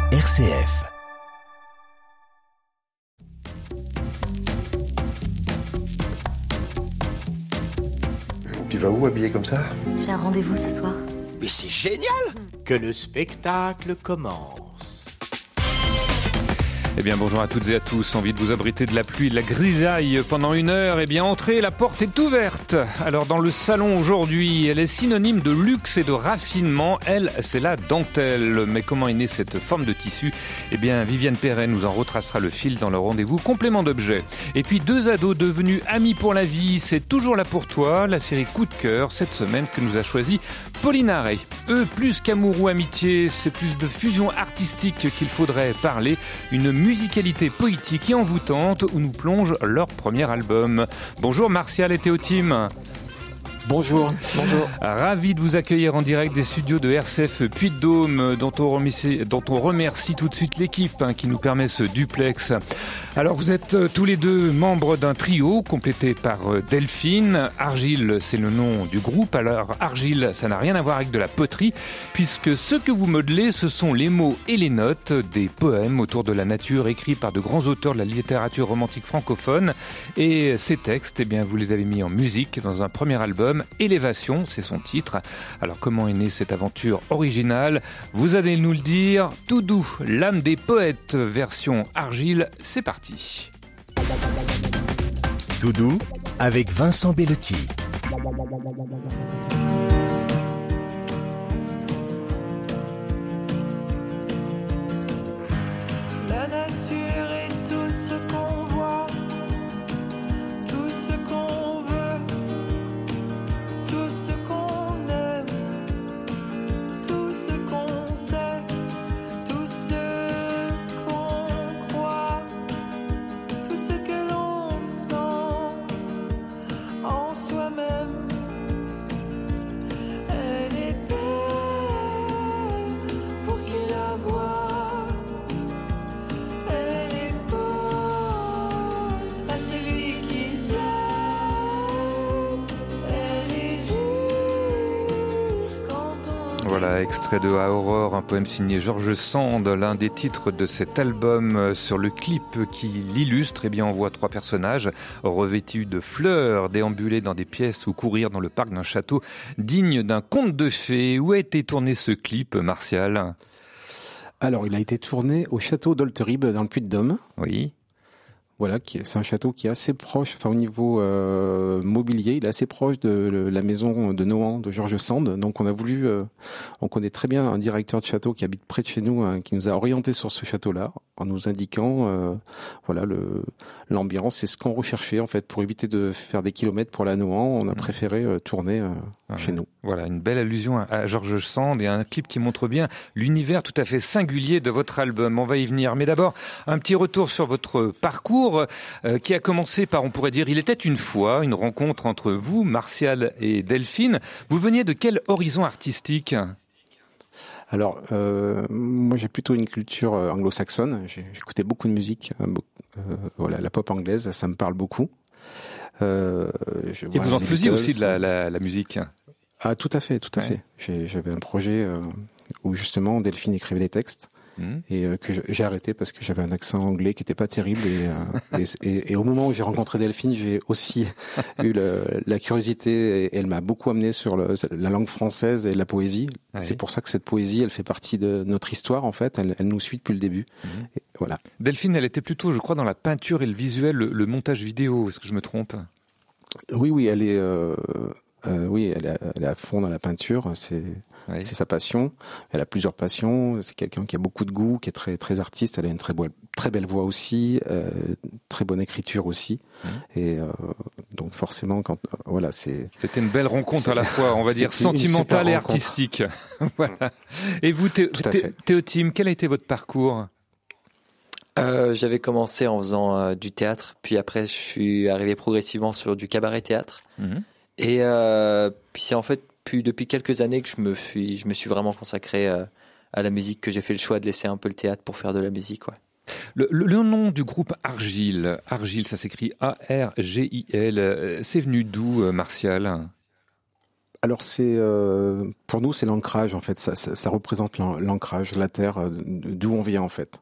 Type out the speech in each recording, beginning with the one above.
RCF. Tu vas où habillé comme ça ? J'ai un rendez-vous ce soir. Mais c'est génial! Que le spectacle commence. Eh bien bonjour à toutes et à tous, envie de vous abriter de la pluie et de la grisaille pendant 1 heure, eh bien entrez, la porte est ouverte. Alors dans le salon aujourd'hui, elle est synonyme de luxe et de raffinement, elle c'est la dentelle. Mais comment est née cette forme de tissu ? Eh bien Viviane Perret nous en retracera le fil dans le rendez-vous complément d'objets. Et puis 2 ados devenus amis pour la vie, c'est toujours là pour toi, la série Coup de cœur cette semaine que nous a choisi Pauline Arrey. Eux, plus qu'amour ou amitié, c'est plus de fusion artistique qu'il faudrait parler, une musicalité poétique et envoûtante où nous plonge leur premier album. Bonjour Martial et Théotime. Bonjour. Ravi de vous accueillir en direct des studios de RCF Puy-de-Dôme, dont on remercie tout de suite l'équipe qui nous permet ce duplex. Alors vous êtes tous les deux membres d'un trio complété par Delphine. Argile, c'est le nom du groupe. Alors Argile, ça n'a rien à voir avec de la poterie, puisque ce que vous modelez, ce sont les mots et les notes des poèmes autour de la nature écrits par de grands auteurs de la littérature romantique francophone. Et ces textes, eh bien, vous les avez mis en musique dans un premier album. Élévation, c'est son titre. Alors comment est née cette aventure originale ? Vous allez nous le dire. Tout doux, l'âme des poètes, version Argile, c'est parti. Tout doux avec Vincent Bellotti. La nature est tout ce qu'on voit, tout ce qu'on veut, tout ce qu'on aime, tout ce qu'on sait, tout ce qu'on croit, tout ce que l'on sent en soi-même. Elle est belle pour qui la voit. Elle est bonne à celui qui l'aime. Elle est juste quand on... Voilà, extrait de À Aurore, un poème signé Georges Sand, l'un des titres de cet album. Sur le clip qui l'illustre, eh bien, on voit 3 personnages revêtus de fleurs, déambuler dans des pièces ou courir dans le parc d'un château digne d'un conte de fées. Où a été tourné ce clip, Martial ? Alors, il a été tourné au château d'Olteribe dans le Puy-de-Dôme. Oui. Voilà, c'est un château qui est assez proche, enfin au niveau mobilier, il est assez proche de la maison de Nohant de Georges Sand. Donc on a voulu, on connaît très bien un directeur de château qui habite près de chez nous, qui nous a orientés sur ce château-là, en nous indiquant, voilà, l'ambiance, c'est ce qu'on recherchait en fait pour éviter de faire des kilomètres pour la Nohant. On a préféré tourner chez nous. Voilà, une belle allusion à Georges Sand et un clip qui montre bien l'univers tout à fait singulier de votre album. On va y venir, mais d'abord un petit retour sur votre parcours. Qui a commencé par, on pourrait dire, il était une fois, une rencontre entre vous, Martial et Delphine. Vous veniez de quel horizon artistique ? Alors, moi j'ai plutôt une culture anglo-saxonne. J'écoutais beaucoup de musique, voilà, la pop anglaise, ça me parle beaucoup. Et vous en faisiez aussi de la musique ? Ah, tout à fait. J'avais un projet où justement Delphine écrivait les textes. Et que j'ai arrêté parce que j'avais un accent anglais qui était pas terrible et au moment où j'ai rencontré Delphine, j'ai aussi eu la curiosité et elle m'a beaucoup amené sur la langue française et la poésie. Ouais. C'est pour ça que cette poésie, elle fait partie de notre histoire en fait, elle nous suit depuis le début. Et voilà. Delphine, elle était plutôt, je crois, dans la peinture et le visuel, le montage vidéo, est-ce que je me trompe ? Oui, elle est elle est à fond dans la peinture, c'est sa passion. Elle a plusieurs passions. C'est quelqu'un qui a beaucoup de goût, qui est très très artiste. Elle a une très belle voix aussi, très bonne écriture aussi. Et donc forcément, voilà, c'était une belle rencontre à la fois, on va dire sentimentale et artistique. Voilà. Et vous, Théotime, quel a été votre parcours ? J'avais commencé en faisant du théâtre, puis après je suis arrivé progressivement sur du cabaret théâtre. Et puis c'est en fait depuis quelques années que je me suis vraiment consacré à la musique, que j'ai fait le choix de laisser un peu le théâtre pour faire de la musique. Ouais. Le nom du groupe Argile, ça s'écrit A-R-G-I-L, c'est venu d'où, Martial ? Alors c'est pour nous c'est l'ancrage en fait, ça représente l'ancrage, la terre, d'où on vient en fait.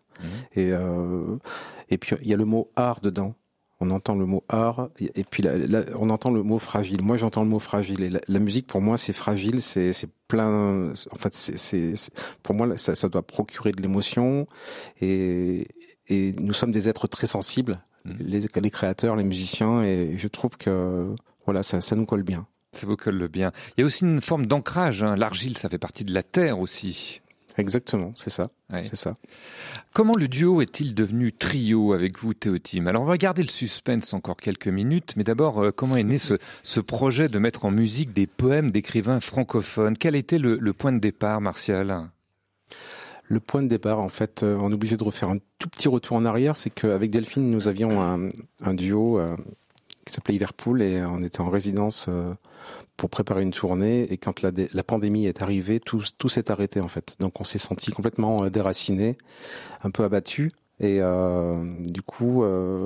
Et puis il y a le mot art dedans. On entend le mot art et puis on entend le mot fragile. Moi j'entends le mot fragile et la musique pour moi c'est fragile, c'est plein. En fait c'est pour moi ça doit procurer de l'émotion et nous sommes des êtres très sensibles, les créateurs, les musiciens et je trouve que voilà ça nous colle bien. Ça vous colle bien. Il y a aussi une forme d'ancrage. L'argile, ça fait partie de la terre aussi. Exactement, c'est ça. Ouais. C'est ça. Comment le duo est-il devenu trio avec vous, Théotime ? Alors, on va garder le suspense encore quelques minutes, mais d'abord, comment est né ce projet de mettre en musique des poèmes d'écrivains francophones ? Quel était le point de départ, Martial ? Le point de départ, en fait, on est obligé de refaire un tout petit retour en arrière. C'est qu'avec Delphine, nous avions un duo qui s'appelait Liverpool et on était en résidence pour préparer une tournée et quand la pandémie est arrivée, tout s'est arrêté en fait. Donc on s'est senti complètement déraciné, un peu abattu et du coup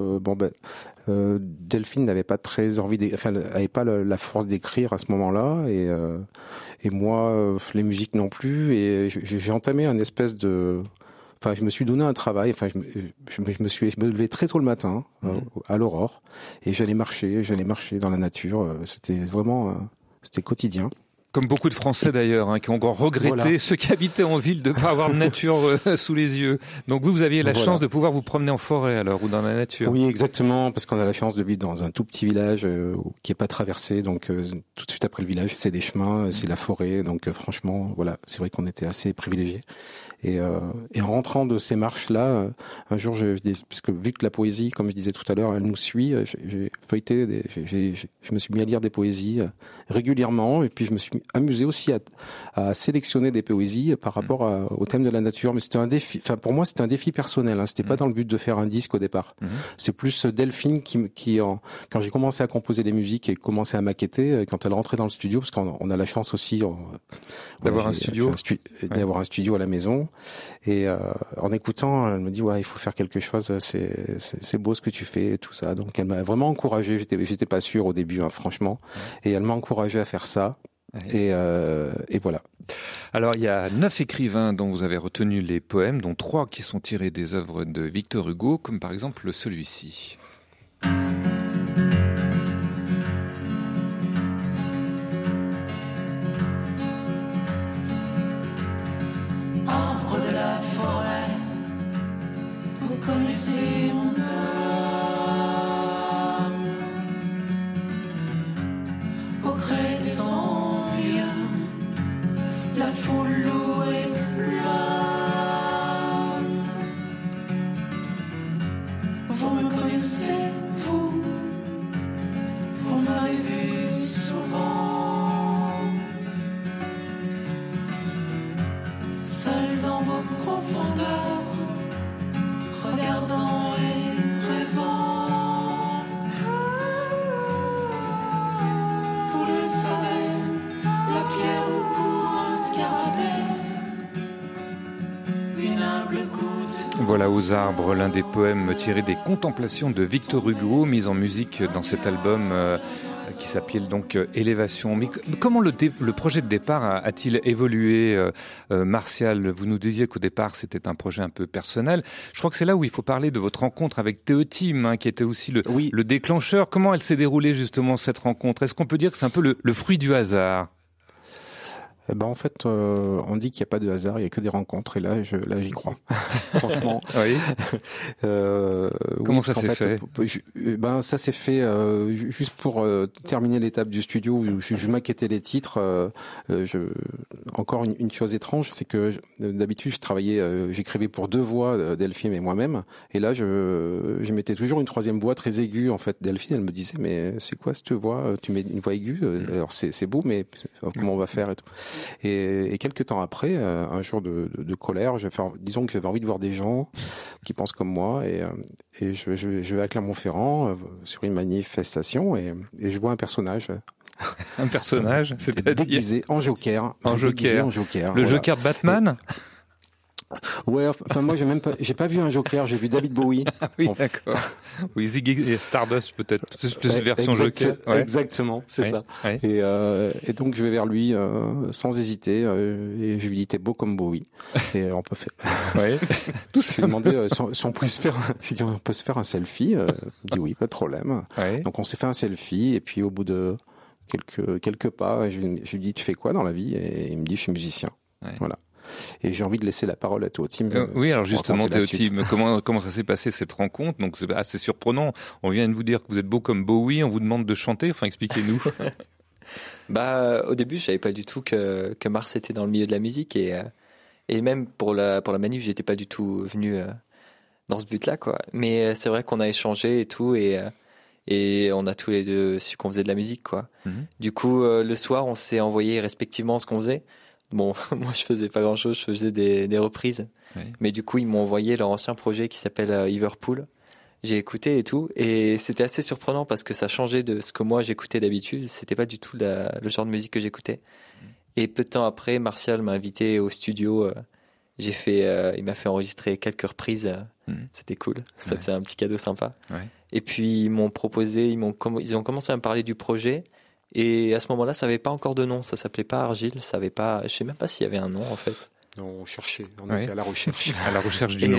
Delphine n'avait pas très envie avait pas la force d'écrire à ce moment-là et moi les musiques non plus et j'ai entamé un espèce de je me suis donné un travail. Je me levais très tôt le matin, à l'aurore, et j'allais marcher dans la nature. C'était quotidien. Comme beaucoup de Français d'ailleurs, qui ont regretté ceux qui habitaient en ville de ne pas avoir de nature sous les yeux. Donc vous aviez la chance de pouvoir vous promener en forêt alors, ou dans la nature. Oui, exactement, parce qu'on a la chance de vivre dans un tout petit village qui est pas traversé. Donc tout de suite après le village, c'est des chemins, c'est la forêt. Donc franchement, voilà, c'est vrai qu'on était assez privilégiés. Et en rentrant de ces marches-là, un jour, parce que vu que la poésie, comme je disais tout à l'heure, elle nous suit, j'ai feuilleté, je me suis mis à lire des poésies régulièrement, et puis je me suis amusé aussi à sélectionner des poésies par rapport au thème de la nature. Mais c'était un défi. Enfin, pour moi, c'était un défi personnel. C'était pas dans le but de faire un disque au départ. C'est plus Delphine qui quand j'ai commencé à composer des musiques et commencé à maqueter, quand elle rentrait dans le studio, parce qu'on a la chance aussi d'avoir un studio, d'avoir un studio à la maison. Et en écoutant, elle me dit il faut faire quelque chose, c'est beau ce que tu fais et tout ça. Donc elle m'a vraiment encouragé, j'étais pas sûr au début franchement, et elle m'a encouragé à faire ça. Et voilà. Alors il y a 9 écrivains dont vous avez retenu les poèmes, dont 3 qui sont tirés des œuvres de Victor Hugo, comme par exemple celui-ci. Arbre de la forêt, vous connaissez mon âme. Au gré des envieux, la foule lourde et blâme. Vous me connaissez, vous m'avez vu souvent. Seul dans vos profondeurs, regardant et rêvant. Vous le savez, la pierre où court un scarabée, une humble goutte. Voilà Aux arbres, l'un des poèmes tirés des Contemplations de Victor Hugo, mis en musique dans cet album qui s'appelait donc Élévation. Mais comment le projet de départ a-t-il évolué, Martial ? Vous nous disiez qu'au départ c'était un projet un peu personnel. Je crois que c'est là où il faut parler de votre rencontre avec Théotime, qui était aussi le déclencheur. Comment elle s'est déroulée justement cette rencontre ? Est-ce qu'on peut dire que c'est un peu le fruit du hasard ? En fait, on dit qu'il n'y a pas de hasard, il n'y a que des rencontres, et là, j'y crois. Franchement. Oui. Comment ça s'est fait ? Ça s'est fait juste pour terminer l'étape du studio où je maquettais les titres. Encore une chose étrange, c'est que d'habitude, j'écrivais pour 2 voix, Delphine et moi-même, et là, je mettais toujours une 3e voix très aiguë. En fait, Delphine, elle me disait, mais c'est quoi cette voix ? Tu mets une voix aiguë ? Alors c'est beau, mais comment on va faire et tout. Et quelques temps après, un jour de colère, disons que j'avais envie de voir des gens qui pensent comme moi, et je vais à Clermont-Ferrand sur une manifestation, et je vois un personnage. Un personnage, c'est-à-dire déguisé en Joker. En Joker. Le voilà. Joker de Batman. Ouais, enfin moi j'ai pas vu un Joker, j'ai vu David Bowie. Ah oui, d'accord. Oui, Ziggy Stardust peut-être, plus version Joker. Ouais. Exactement, c'est ça. Ouais. Et donc je vais vers lui sans hésiter et je lui dis t'es beau comme Bowie. Et on peut faire. Ouais. Tout ça. Je lui ai demandé si on pouvait se faire. Je lui ai dit on peut se faire un selfie. Il me dit oui, pas de problème. Ouais. Donc on s'est fait un selfie et puis au bout de quelques pas, je lui dis tu fais quoi dans la vie? Et il me dit je suis musicien. Ouais. Voilà. Et j'ai envie de laisser la parole à Théo Tim. Oui, alors justement, Théo Tim, comment ça s'est passé cette rencontre? Donc c'est assez surprenant. On vient de vous dire que vous êtes beau comme Bowie, on vous demande de chanter. Enfin, expliquez-nous. Au début, je savais pas du tout que Mars était dans le milieu de la musique et même pour la manif, j'étais pas du tout venu dans ce but-là, quoi. Mais c'est vrai qu'on a échangé et tout et on a tous les deux su qu'on faisait de la musique, quoi. Mm-hmm. Du coup, le soir, on s'est envoyé respectivement ce qu'on faisait. Bon, moi je faisais pas grand-chose, je faisais des reprises. Oui. Mais du coup, ils m'ont envoyé leur ancien projet qui s'appelle Liverpool. J'ai écouté et tout, et c'était assez surprenant parce que ça changeait de ce que moi j'écoutais d'habitude. C'était pas du tout le genre de musique que j'écoutais. Et peu de temps après, Martial m'a invité au studio. Il m'a fait enregistrer quelques reprises. C'était cool. Ça faisait un petit cadeau sympa. Ouais. Et puis ils m'ont proposé, ils ont commencé à me parler du projet. Et à ce moment-là, ça avait pas encore de nom. Ça s'appelait pas Argile. Ça avait pas. Je sais même pas s'il y avait un nom en fait. Non, on cherchait. On était à la recherche. À la recherche du nom.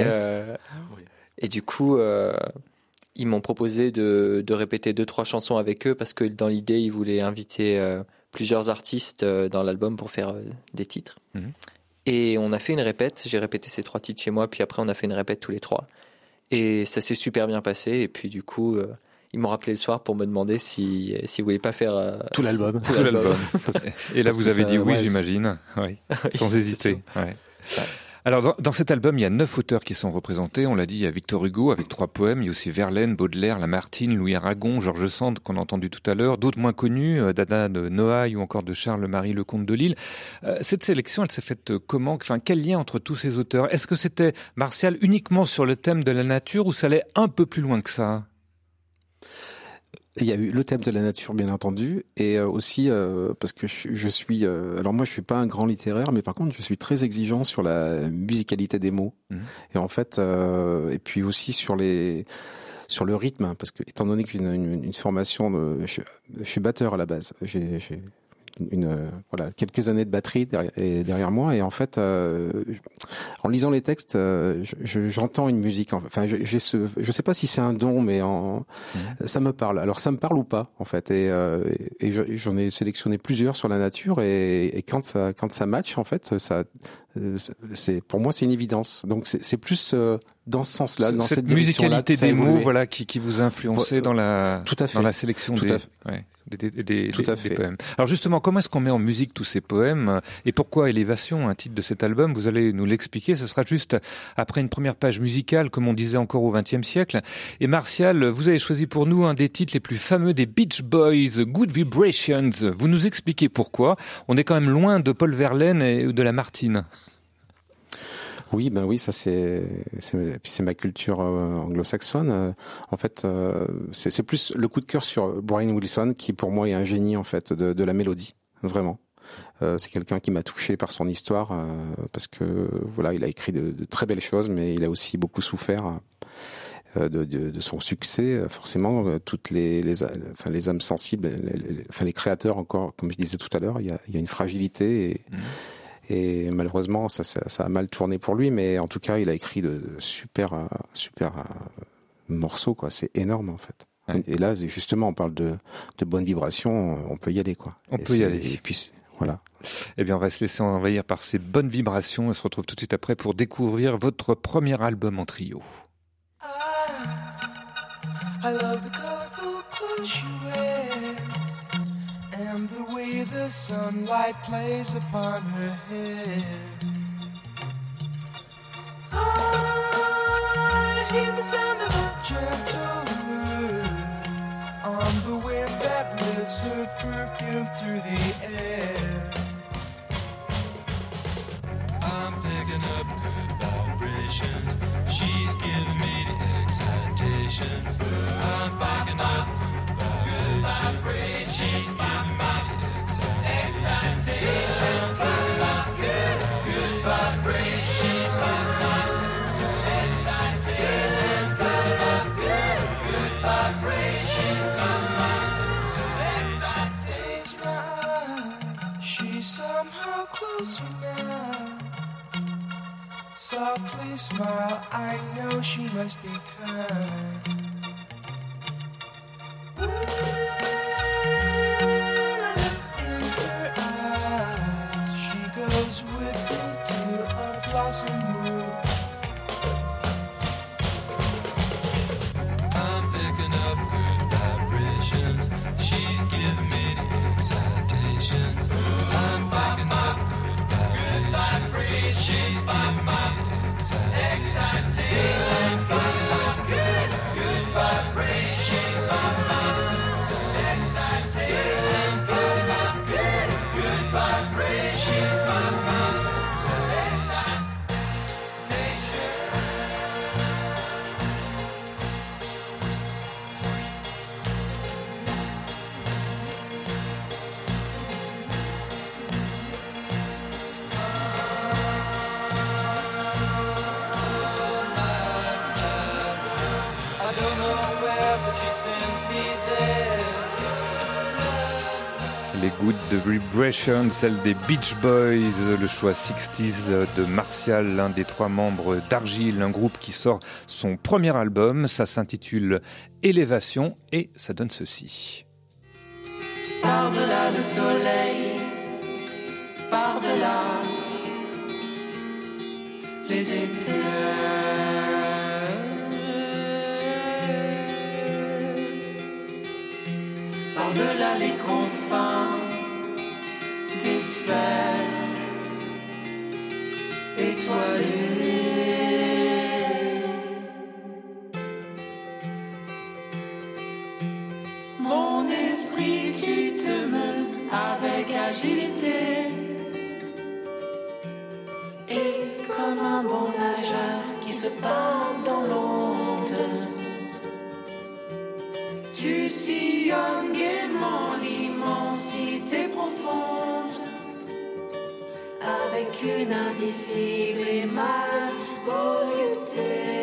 Et du coup, ils m'ont proposé de répéter 2-3 chansons avec eux parce que dans l'idée, ils voulaient inviter plusieurs artistes dans l'album pour faire des titres. Mm-hmm. Et on a fait une répète. J'ai répété ces 3 titres chez moi. Puis après, on a fait une répète tous les 3. Et ça s'est super bien passé. Et puis du coup. Ils m'ont rappelé le soir pour me demander s'ils voulaient pas faire tout l'album. Tout l'album. Et là, vous avez dit oui, j'imagine. Oui. Sans hésiter. Ouais. Alors, dans cet album, il y a 9 auteurs qui sont représentés. On l'a dit, il y a Victor Hugo avec 3 poèmes. Il y a aussi Verlaine, Baudelaire, Lamartine, Louis Aragon, Georges Sand, qu'on a entendu tout à l'heure. D'autres moins connus, Dada de Noailles ou encore de Charles-Marie Lecomte de Lille. Cette sélection, elle s'est faite comment? Enfin, quel lien entre tous ces auteurs? Est-ce que c'était, Martial, uniquement sur le thème de la nature ou ça allait un peu plus loin que ça? Il y a eu le thème de la nature, bien entendu, et aussi parce que je suis... alors moi, je suis pas un grand littéraire, mais par contre, je suis très exigeant sur la musicalité des mots. Mmh. Et en fait, et puis aussi sur le rythme, parce que étant donné que j'ai une formation, je suis batteur à la base. J'ai quelques années de batterie derrière moi, et en fait en lisant les textes j'entends une musique, enfin je sais pas si c'est un don, mais ça me parle. Alors ça me parle ou pas en fait, et j'en ai sélectionné plusieurs sur la nature, et quand ça match en fait, ça c'est, pour moi c'est une évidence. Donc c'est plus dans ce sens-là, dans cette musicalité des mots, voilà, qui vous a influencé dans la sélection des poèmes. Alors justement, comment est-ce qu'on met en musique tous ces poèmes, et pourquoi Élévation, un titre de cet album? Vous allez nous l'expliquer. Ce sera juste après une première page musicale, comme on disait encore au XXe siècle. Et Martial, vous avez choisi pour nous un des titres les plus fameux des Beach Boys, Good Vibrations. Vous nous expliquez pourquoi? On est quand même loin de Paul Verlaine et de Lamartine. Oui, ça c'est ma culture anglo-saxonne. En fait, c'est plus le coup de cœur sur Brian Wilson, qui pour moi est un génie en fait de la mélodie, vraiment. C'est quelqu'un qui m'a touché par son histoire, parce que voilà, il a écrit de très belles choses, mais il a aussi beaucoup souffert de son succès. Forcément, toutes les âmes sensibles, les créateurs, encore, comme je disais tout à l'heure, il y a une fragilité. Et malheureusement, ça a mal tourné pour lui, mais en tout cas, il a écrit de super morceaux, quoi. C'est énorme, en fait. Ouais. Et là, justement, on parle de bonnes vibrations, on peut y aller, quoi. On peut y aller. Et puis, voilà. Eh bien, on va se laisser envahir par ces bonnes vibrations. On se retrouve tout de suite après pour découvrir votre premier album en trio. I love the colorful clothes you wear, and the way the sunlight plays upon her hair. I hear the sound of a gentle word on the wind that lifts her perfume through the air. I'm picking up good vibrations. She's giving me the excitations. I'm picking up good vibrations. She's giving me the excitations. Good vibrations. She's giving me the softly smile. I know she must be kind. In her eyes, she goes with me to a blossom room. I'm picking up good vibrations. She's giving me the excitations. I'm picking up good vibrations. She's giving me the excitations. Good vibrations. Les Good Vibrations, celle des Beach Boys, le choix 60s de Martial, l'un des 3 membres d'Argile, un groupe qui sort son premier album. Ça s'intitule Élévation et ça donne ceci. Par-delà le soleil, par-delà les étés, par-delà les confins des sphères étoilées. Mon esprit, tu te mets avec agilité, et comme un bon nageur qui se bat dans l'onde, tu sillonnes gaiement l'immensité profonde, avec une indicible et mal volupté.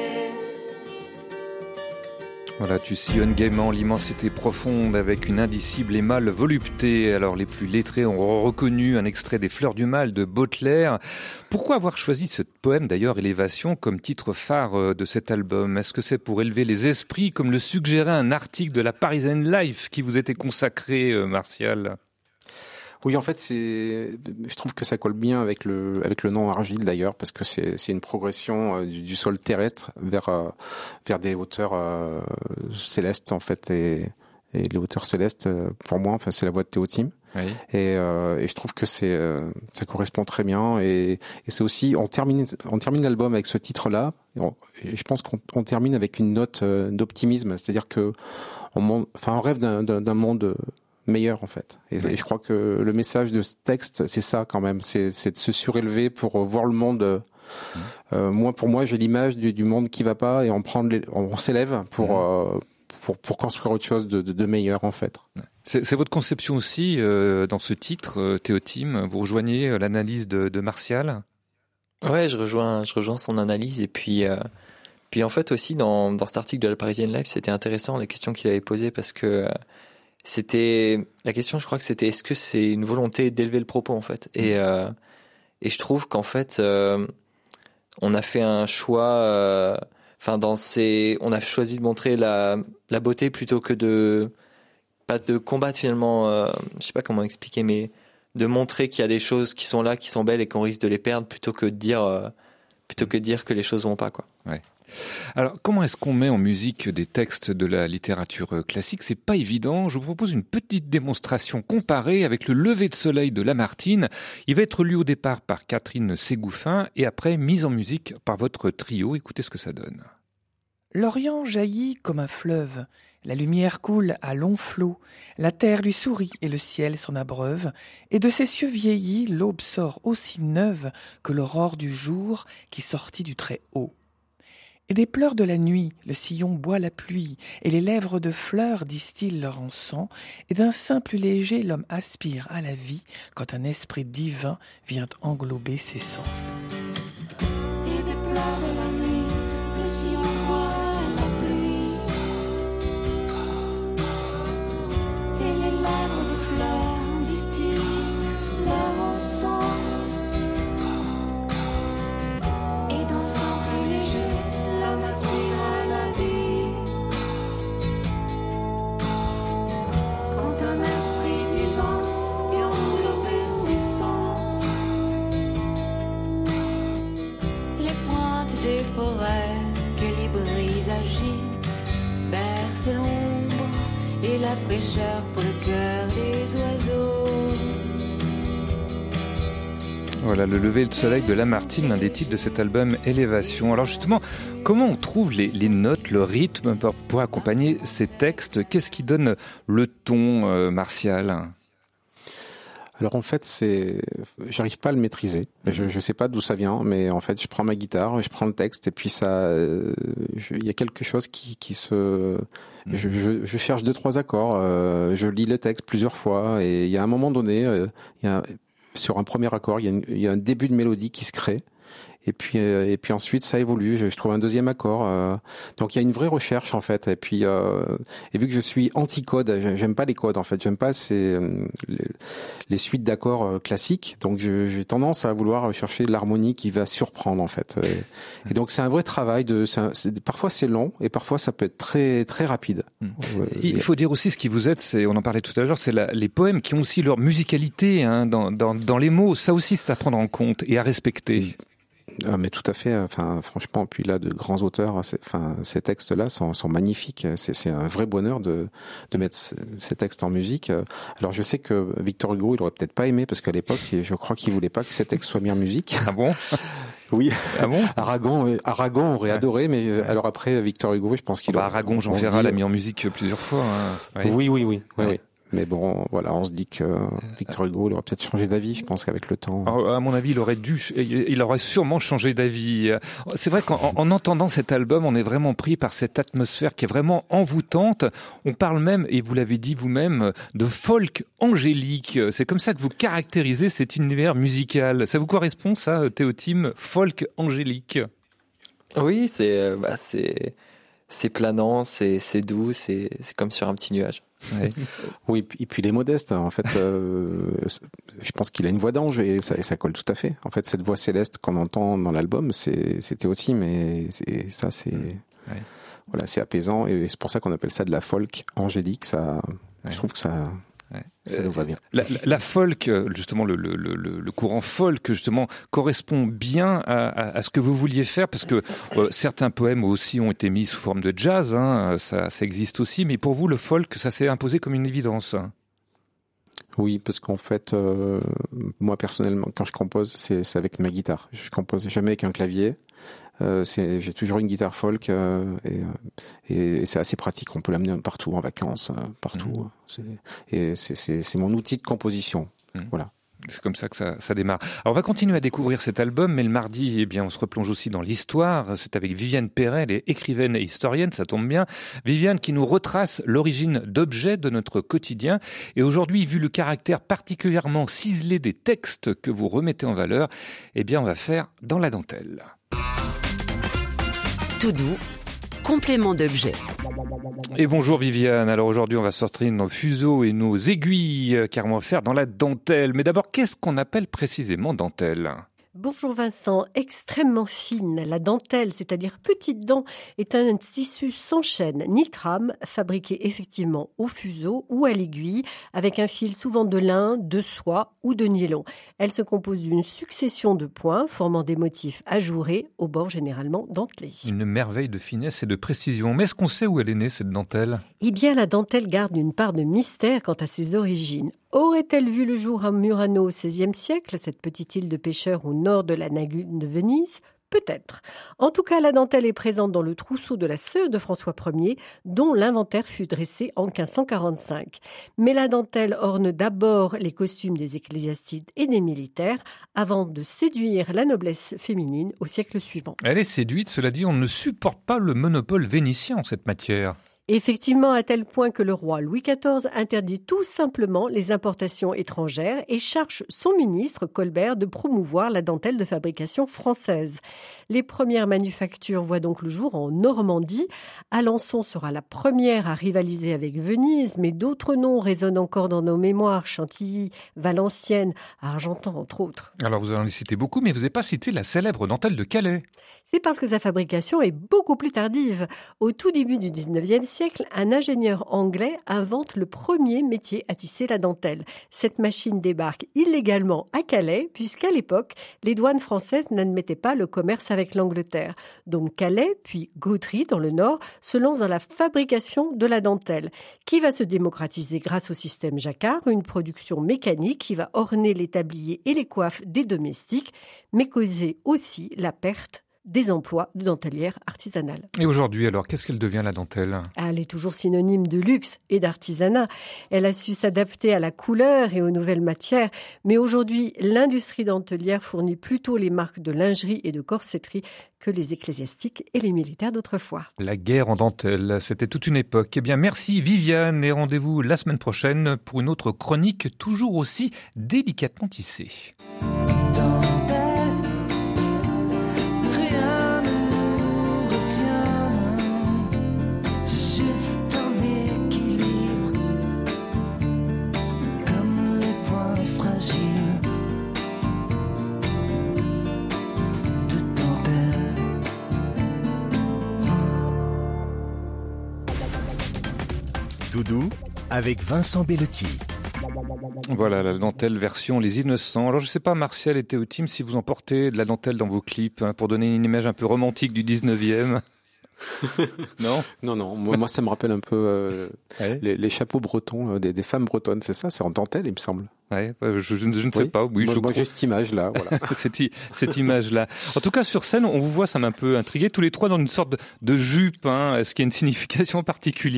Voilà, tu sillonnes gaiement l'immensité profonde avec une indicible et mâle volupté. Alors les plus lettrés ont reconnu un extrait des Fleurs du Mal de Baudelaire. Pourquoi avoir choisi ce poème d'ailleurs, Élévation, comme titre phare de cet album? Est-ce que c'est pour élever les esprits, comme le suggérait un article de la Parisian Life qui vous était consacré, Martial? Oui, en fait, je trouve que ça colle bien avec le nom Argile d'ailleurs, parce que c'est une progression du sol terrestre vers des hauteurs célestes en fait, et les hauteurs célestes pour moi, enfin, c'est la voix de Théotime. Oui. Et je trouve que ça correspond très bien, et c'est aussi on termine l'album avec ce titre-là. Et je pense qu'on termine avec une note d'optimisme, c'est-à-dire que on rêve d'un monde meilleur en fait. Et je crois que le message de ce texte, c'est ça quand même, c'est de se surélever pour voir le monde. Pour moi, j'ai l'image du monde qui va pas, et on s'élève pour construire autre chose de meilleur en fait. C'est votre conception aussi dans ce titre, Théotime. Vous rejoignez l'analyse de Martial? Ouais, je rejoins son analyse, et puis en fait aussi dans cet article de la Parisian Life, c'était intéressant les questions qu'il avait posées, parce que la question, je crois que c'était, est-ce que c'est une volonté d'élever le propos en fait, et je trouve qu'en fait on a fait un choix, on a choisi de montrer la beauté plutôt que pas de combattre finalement, je sais pas comment expliquer, mais de montrer qu'il y a des choses qui sont là, qui sont belles et qu'on risque de les perdre, plutôt que de dire que les choses vont pas, quoi. Ouais. Alors, comment est-ce qu'on met en musique des textes de la littérature classique? C'est pas évident. Je vous propose une petite démonstration comparée avec le lever de soleil de Lamartine. Il va être lu au départ par Catherine Ségouffin et après mise en musique par votre trio. Écoutez ce que ça donne. L'Orient jaillit comme un fleuve. La lumière coule à longs flots. La terre lui sourit et le ciel s'en abreuve. Et de ses cieux vieillis, l'aube sort aussi neuve que l'aurore du jour qui sortit du très haut. Et des pleurs de la nuit, le sillon boit la pluie, et les lèvres de fleurs distillent leur encens, et d'un sein plus léger l'homme aspire à la vie, quand un esprit divin vient englober ses sens. Et des pleurs de la nuit, le sillon boit la pluie, et les lèvres de fleurs distillent leur encens, et dans forêts que les brises agitent, bercent l'ombre et la fraîcheur pour le cœur des oiseaux. Voilà, le lever de soleil de Lamartine, l'un des titres de cet album Élévation. Alors justement, comment on trouve les notes, le rythme pour accompagner ces textes? Qu'est-ce qui donne le ton, Martial? Alors en fait, j'arrive pas à le maîtriser. Je sais pas d'où ça vient, mais en fait, je prends ma guitare, je prends le texte et puis il y a quelque chose qui se, je cherche 2-3 accords, je lis le texte plusieurs fois et il y a un moment donné, sur un premier accord, il y a un début de mélodie qui se crée. Et puis ensuite ça évolue. Je trouve un deuxième accord. Donc il y a une vraie recherche en fait. Et puis et vu que je suis anti-code, j'aime pas les codes en fait. J'aime pas les suites d'accords classiques. Donc j'ai tendance à vouloir chercher l'harmonie qui va surprendre en fait. Et donc c'est un vrai travail parfois c'est long et parfois ça peut être très très rapide. Il faut dire aussi ce qui vous aide, on en parlait tout à l'heure, c'est les poèmes qui ont aussi leur musicalité dans les mots. Ça aussi c'est à prendre en compte et à respecter. Ah, mais tout à fait. Enfin, franchement, puis là, de grands auteurs, ces textes-là sont magnifiques. C'est un vrai bonheur de mettre ces textes en musique. Alors, je sais que Victor Hugo, il aurait peut-être pas aimé parce qu'à l'époque, je crois qu'il voulait pas que ces textes soient mis en musique. Ah bon? Oui. Ah bon? Aragon aurait adoré, mais alors après, Victor Hugo, je pense qu'il Aragon, Jean Ferrat l'a mis en musique plusieurs fois. Hein. Ouais. Oui. Mais bon, voilà, on se dit que Victor Hugo, il aurait peut-être changé d'avis, je pense qu'avec le temps. Alors, à mon avis, il aurait sûrement changé d'avis. C'est vrai qu'en entendant cet album, on est vraiment pris par cette atmosphère qui est vraiment envoûtante. On parle même, et vous l'avez dit vous-même, de folk angélique. C'est comme ça que vous caractérisez cet univers musical. Ça vous correspond, ça, Théotime, folk angélique? Oui, c'est planant, c'est doux, c'est comme sur un petit nuage. Ouais. Oui, et puis il est modeste. En fait, je pense qu'il a une voix d'ange et ça colle tout à fait. En fait, cette voix céleste qu'on entend dans l'album, c'était aussi, mais voilà, c'est apaisant et c'est pour ça qu'on appelle ça de la folk angélique. Je trouve que ça nous va bien. La folk, justement, le courant folk, justement, correspond bien à ce que vous vouliez faire, parce que certains poèmes aussi ont été mis sous forme de jazz, hein, ça existe aussi, mais pour vous, le folk, ça s'est imposé comme une évidence. Oui, parce qu'en fait, moi personnellement, quand je compose, c'est avec ma guitare. Je compose jamais avec un clavier. J'ai toujours une guitare folk et c'est assez pratique. On peut l'amener partout, en vacances, partout. C'est mon outil de composition. Voilà. C'est comme ça que ça démarre. Alors on va continuer à découvrir cet album, mais le mardi, on se replonge aussi dans l'histoire. C'est avec Viviane Perret, elle est écrivaine et historienne, ça tombe bien. Viviane qui nous retrace l'origine d'objets de notre quotidien. Et aujourd'hui, vu le caractère particulièrement ciselé des textes que vous remettez en valeur, on va faire dans la dentelle. Tout doux, complément d'objet. Et bonjour Viviane, alors aujourd'hui on va sortir nos fuseaux et nos aiguilles car on va faire dans la dentelle. Mais d'abord, qu'est-ce qu'on appelle précisément dentelle ? Bonjour Vincent, extrêmement fine. La dentelle, c'est-à-dire petite dent, est un tissu sans chaîne ni trame, fabriqué effectivement au fuseau ou à l'aiguille, avec un fil souvent de lin, de soie ou de nylon. Elle se compose d'une succession de points formant des motifs ajourés, au bord généralement dentelés. Une merveille de finesse et de précision. Mais est-ce qu'on sait où elle est née, cette dentelle ? Eh bien, la dentelle garde une part de mystère quant à ses origines. Aurait-elle vu le jour à Murano au XVIe siècle, cette petite île de pêcheurs au nord de la lagune de Venise ? Peut-être. En tout cas, la dentelle est présente dans le trousseau de la sœur de François Ier, dont l'inventaire fut dressé en 1545. Mais la dentelle orne d'abord les costumes des ecclésiastiques et des militaires, avant de séduire la noblesse féminine au siècle suivant. Elle est séduite, cela dit, on ne supporte pas le monopole vénitien en cette matière. Effectivement, à tel point que le roi Louis XIV interdit tout simplement les importations étrangères et charge son ministre, Colbert, de promouvoir la dentelle de fabrication française. Les premières manufactures voient donc le jour en Normandie. Alençon sera la première à rivaliser avec Venise, mais d'autres noms résonnent encore dans nos mémoires, Chantilly, Valenciennes, Argentan, entre autres. Alors vous en avez cité beaucoup, mais vous n'avez pas cité la célèbre dentelle de Calais. C'est parce que sa fabrication est beaucoup plus tardive. Au tout début du 19e siècle, siècle, un ingénieur anglais invente le premier métier à tisser la dentelle. Cette machine débarque illégalement à Calais, puisqu'à l'époque, les douanes françaises n'admettaient pas le commerce avec l'Angleterre. Donc Calais, puis Guthrie, dans le Nord, se lance dans la fabrication de la dentelle, qui va se démocratiser grâce au système jacquard, une production mécanique qui va orner les tabliers et les coiffes des domestiques, mais causer aussi la perte des emplois de dentelières artisanales. Et aujourd'hui, alors, qu'est-ce qu'elle devient, la dentelle ? Elle est toujours synonyme de luxe et d'artisanat. Elle a su s'adapter à la couleur et aux nouvelles matières. Mais aujourd'hui, l'industrie dentelière fournit plutôt les marques de lingerie et de corsetterie que les ecclésiastiques et les militaires d'autrefois. La guerre en dentelle, c'était toute une époque. Eh bien, merci Viviane et rendez-vous la semaine prochaine pour une autre chronique toujours aussi délicatement tissée. Doudou avec Vincent Bellotti. Voilà, la dentelle version Les Innocents. Alors je sais pas, Martial et Théotime, si vous en portez de la dentelle dans vos clips, pour donner une image un peu romantique du 19e. Non. Moi, ça me rappelle un peu les chapeaux bretons des femmes bretonnes, c'est ça ? C'est en dentelle, il me semble. Ouais, je ne sais pas. Oui, moi j'ai cette image-là. Voilà. cette image-là. En tout cas, sur scène, on vous voit, ça m'a un peu intrigué, tous les trois dans une sorte de jupe. Est-ce qu'il y a une signification particulière ?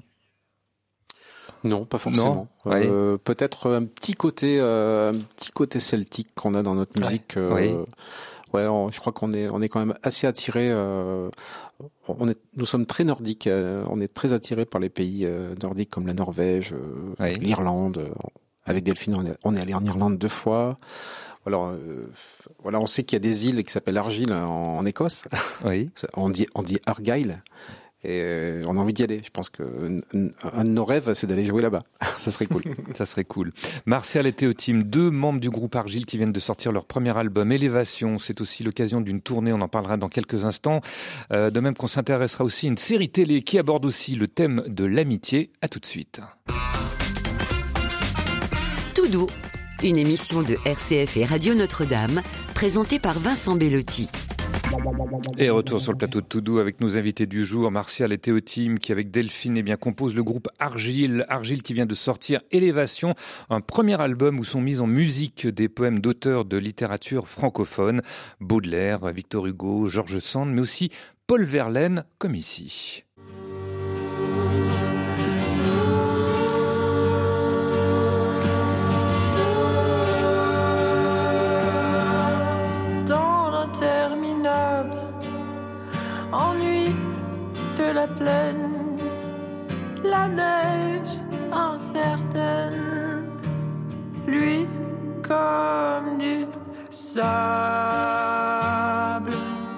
Non, pas forcément. Peut-être un petit côté celtique qu'on a dans notre musique. Je crois qu'on est quand même assez attiré. Nous sommes très nordiques. On est très attiré par les pays nordiques comme la Norvège, l'Irlande. Avec Delphine, on est allé en Irlande 2 fois. Alors, on sait qu'il y a des îles qui s'appellent Argyll en Écosse. Oui. On dit Argyle. Et on a envie d'y aller. Je pense que un de nos rêves, c'est d'aller jouer là-bas. Ça serait cool. Ça serait cool. Martial et Théotime, 2 membres du groupe Argyll qui viennent de sortir leur premier album, Élévation. C'est aussi l'occasion d'une tournée. On en parlera dans quelques instants. De même qu'on s'intéressera aussi à une série télé qui aborde aussi le thème de l'amitié. À tout de suite. Tout doux, une émission de RCF et Radio Notre-Dame, présentée par Vincent Bellotti. Et retour sur le plateau de Toudou avec nos invités du jour, Martial et Théotime, qui avec Delphine composent le groupe Argyll. Argyll qui vient de sortir Élévation, un premier album où sont mis en musique des poèmes d'auteurs de littérature francophone, Baudelaire, Victor Hugo, George Sand, mais aussi Paul Verlaine, comme ici. Ennui de la plaine, la neige incertaine, lui comme du sable.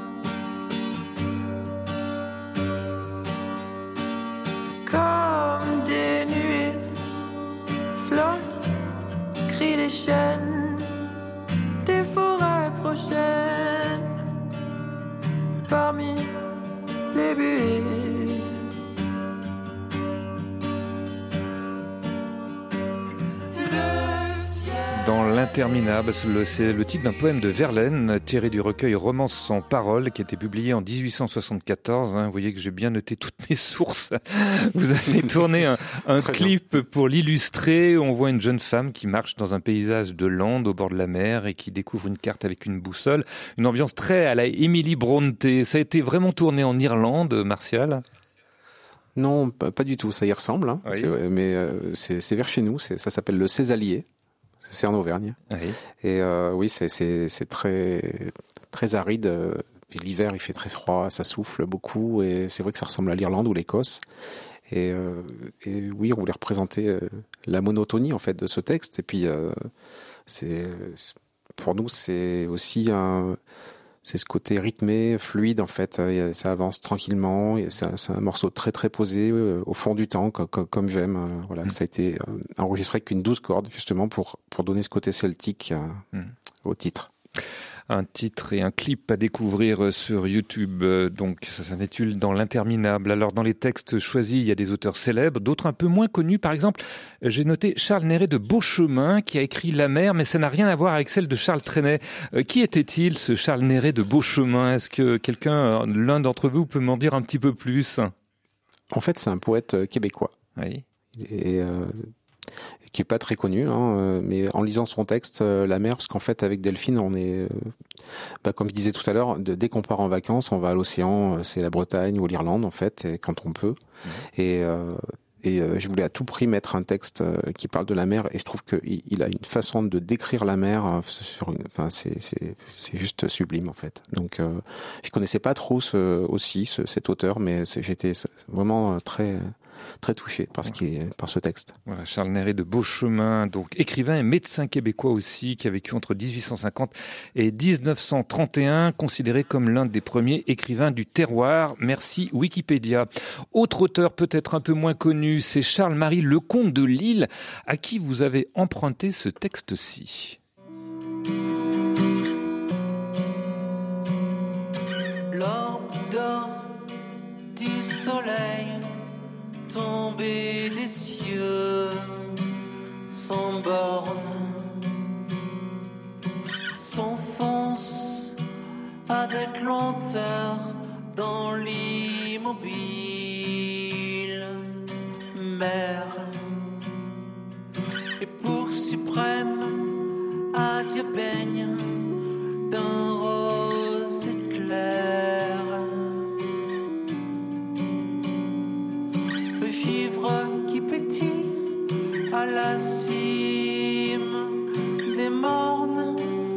Comme des nuées flottent, crient les chênes, des forêts prochaines, parmi les buées. Dans l'interminable, c'est le titre d'un poème de Verlaine tiré du recueil Romances sans paroles qui a été publié en 1874. Vous voyez que j'ai bien noté toutes mes sources. Vous avez tourné un clip pour l'illustrer. On voit une jeune femme qui marche dans un paysage de lande au bord de la mer et qui découvre une carte avec une boussole. Une ambiance très à la Emily Brontë. Ça a été vraiment tourné en Irlande, Martial ? Non, pas du tout. Ça y ressemble, oui. C'est vers chez nous. Ça s'appelle le Césalier. C'est en Auvergne. Oui. Et oui, c'est très très aride. Puis l'hiver, il fait très froid, ça souffle beaucoup, et c'est vrai que ça ressemble à l'Irlande ou l'Écosse. Et oui, on voulait représenter la monotonie en fait de ce texte. Et puis pour nous, c'est aussi c'est ce côté rythmé, fluide en fait. Ça avance tranquillement. C'est un morceau très très posé au fond du temps, comme j'aime. Voilà, ça a été enregistré avec une 12 cordes justement pour donner ce côté celtique au titre. Un titre et un clip à découvrir sur YouTube. Donc, ça s'intitule Dans l'interminable. Alors, dans les textes choisis, il y a des auteurs célèbres, d'autres un peu moins connus. Par exemple, j'ai noté Charles Néret de Beauchemin qui a écrit La mer, mais ça n'a rien à voir avec celle de Charles Trenet. Qui était-il, ce Charles Néret de Beauchemin? Est-ce que l'un d'entre vous peut m'en dire un petit peu plus? En fait, c'est un poète québécois. Oui. Et qui est pas très connu, mais en lisant son texte, La mer, parce qu'en fait avec Delphine, on est, comme je disais tout à l'heure, dès qu'on part en vacances, on va à l'océan, c'est la Bretagne ou l'Irlande en fait, et quand on peut. Et je voulais à tout prix mettre un texte qui parle de la mer, et je trouve qu'il a une façon de décrire la mer c'est juste sublime en fait. Donc je connaissais pas trop cet auteur, mais j'étais vraiment très touché par ce texte. Voilà, Charles Néret de Beauchemin, donc écrivain et médecin québécois aussi, qui a vécu entre 1850 et 1931, considéré comme l'un des premiers écrivains du terroir. Merci Wikipédia. Autre auteur peut-être un peu moins connu, c'est Charles-Marie Lecomte de Lille, à qui vous avez emprunté ce texte-ci. L'orbe d'or du soleil tombé des cieux sans borne s'enfonce avec lenteur dans l'immobile mer, et pour suprême adieu baigne d'un rose éclair. Le givre qui pétille à la cime des mornes,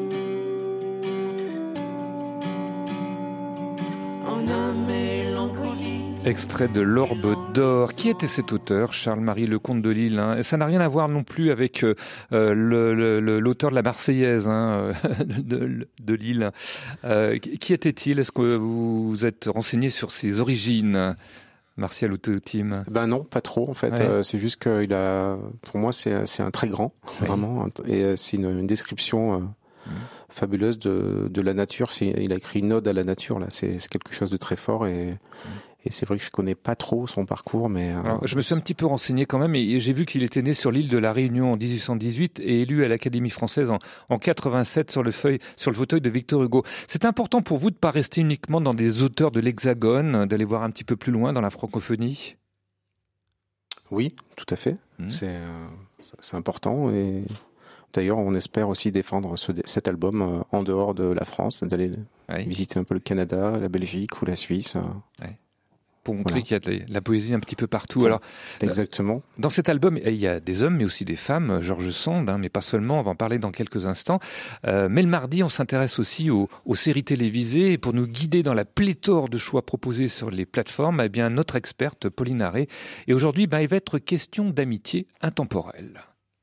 en un mélancolie. Extrait de l'Orbe d'or. Qui était cet auteur, Charles-Marie Lecomte de Lille, hein? Ça n'a rien à voir non plus avec l'auteur de la Marseillaise, hein, de Lille. Qui était-il? Est-ce que vous vous êtes renseigné sur ses origines, Martial Outeotime? Non, pas trop en fait. Ouais. C'est juste qu'il a, pour moi, c'est un très grand, vraiment, et c'est une description fabuleuse de la nature. Il a écrit une ode à la nature là. C'est quelque chose de très fort, et c'est vrai que je connais pas trop son parcours, mais alors, je me suis un petit peu renseigné quand même, et j'ai vu qu'il était né sur l'île de la Réunion en 1818 et élu à l'Académie française en 87 sur le fauteuil de Victor Hugo. C'est important pour vous de pas rester uniquement dans des auteurs de l'Hexagone, d'aller voir un petit peu plus loin dans la francophonie? Oui, tout à fait. C'est important, et d'ailleurs on espère aussi défendre cet album en dehors de la France, d'aller visiter un peu le Canada, la Belgique ou la Suisse. Pour montrer qu'il y a de la poésie un petit peu partout. Oui, alors, exactement. Dans cet album, il y a des hommes, mais aussi des femmes, George Sand, mais pas seulement, on va en parler dans quelques instants. Mais le mardi, on s'intéresse aussi aux séries télévisées. Et pour nous guider dans la pléthore de choix proposés sur les plateformes, eh bien, notre experte, Pauline Arré. Et aujourd'hui, il va être question d'amitié intemporelle.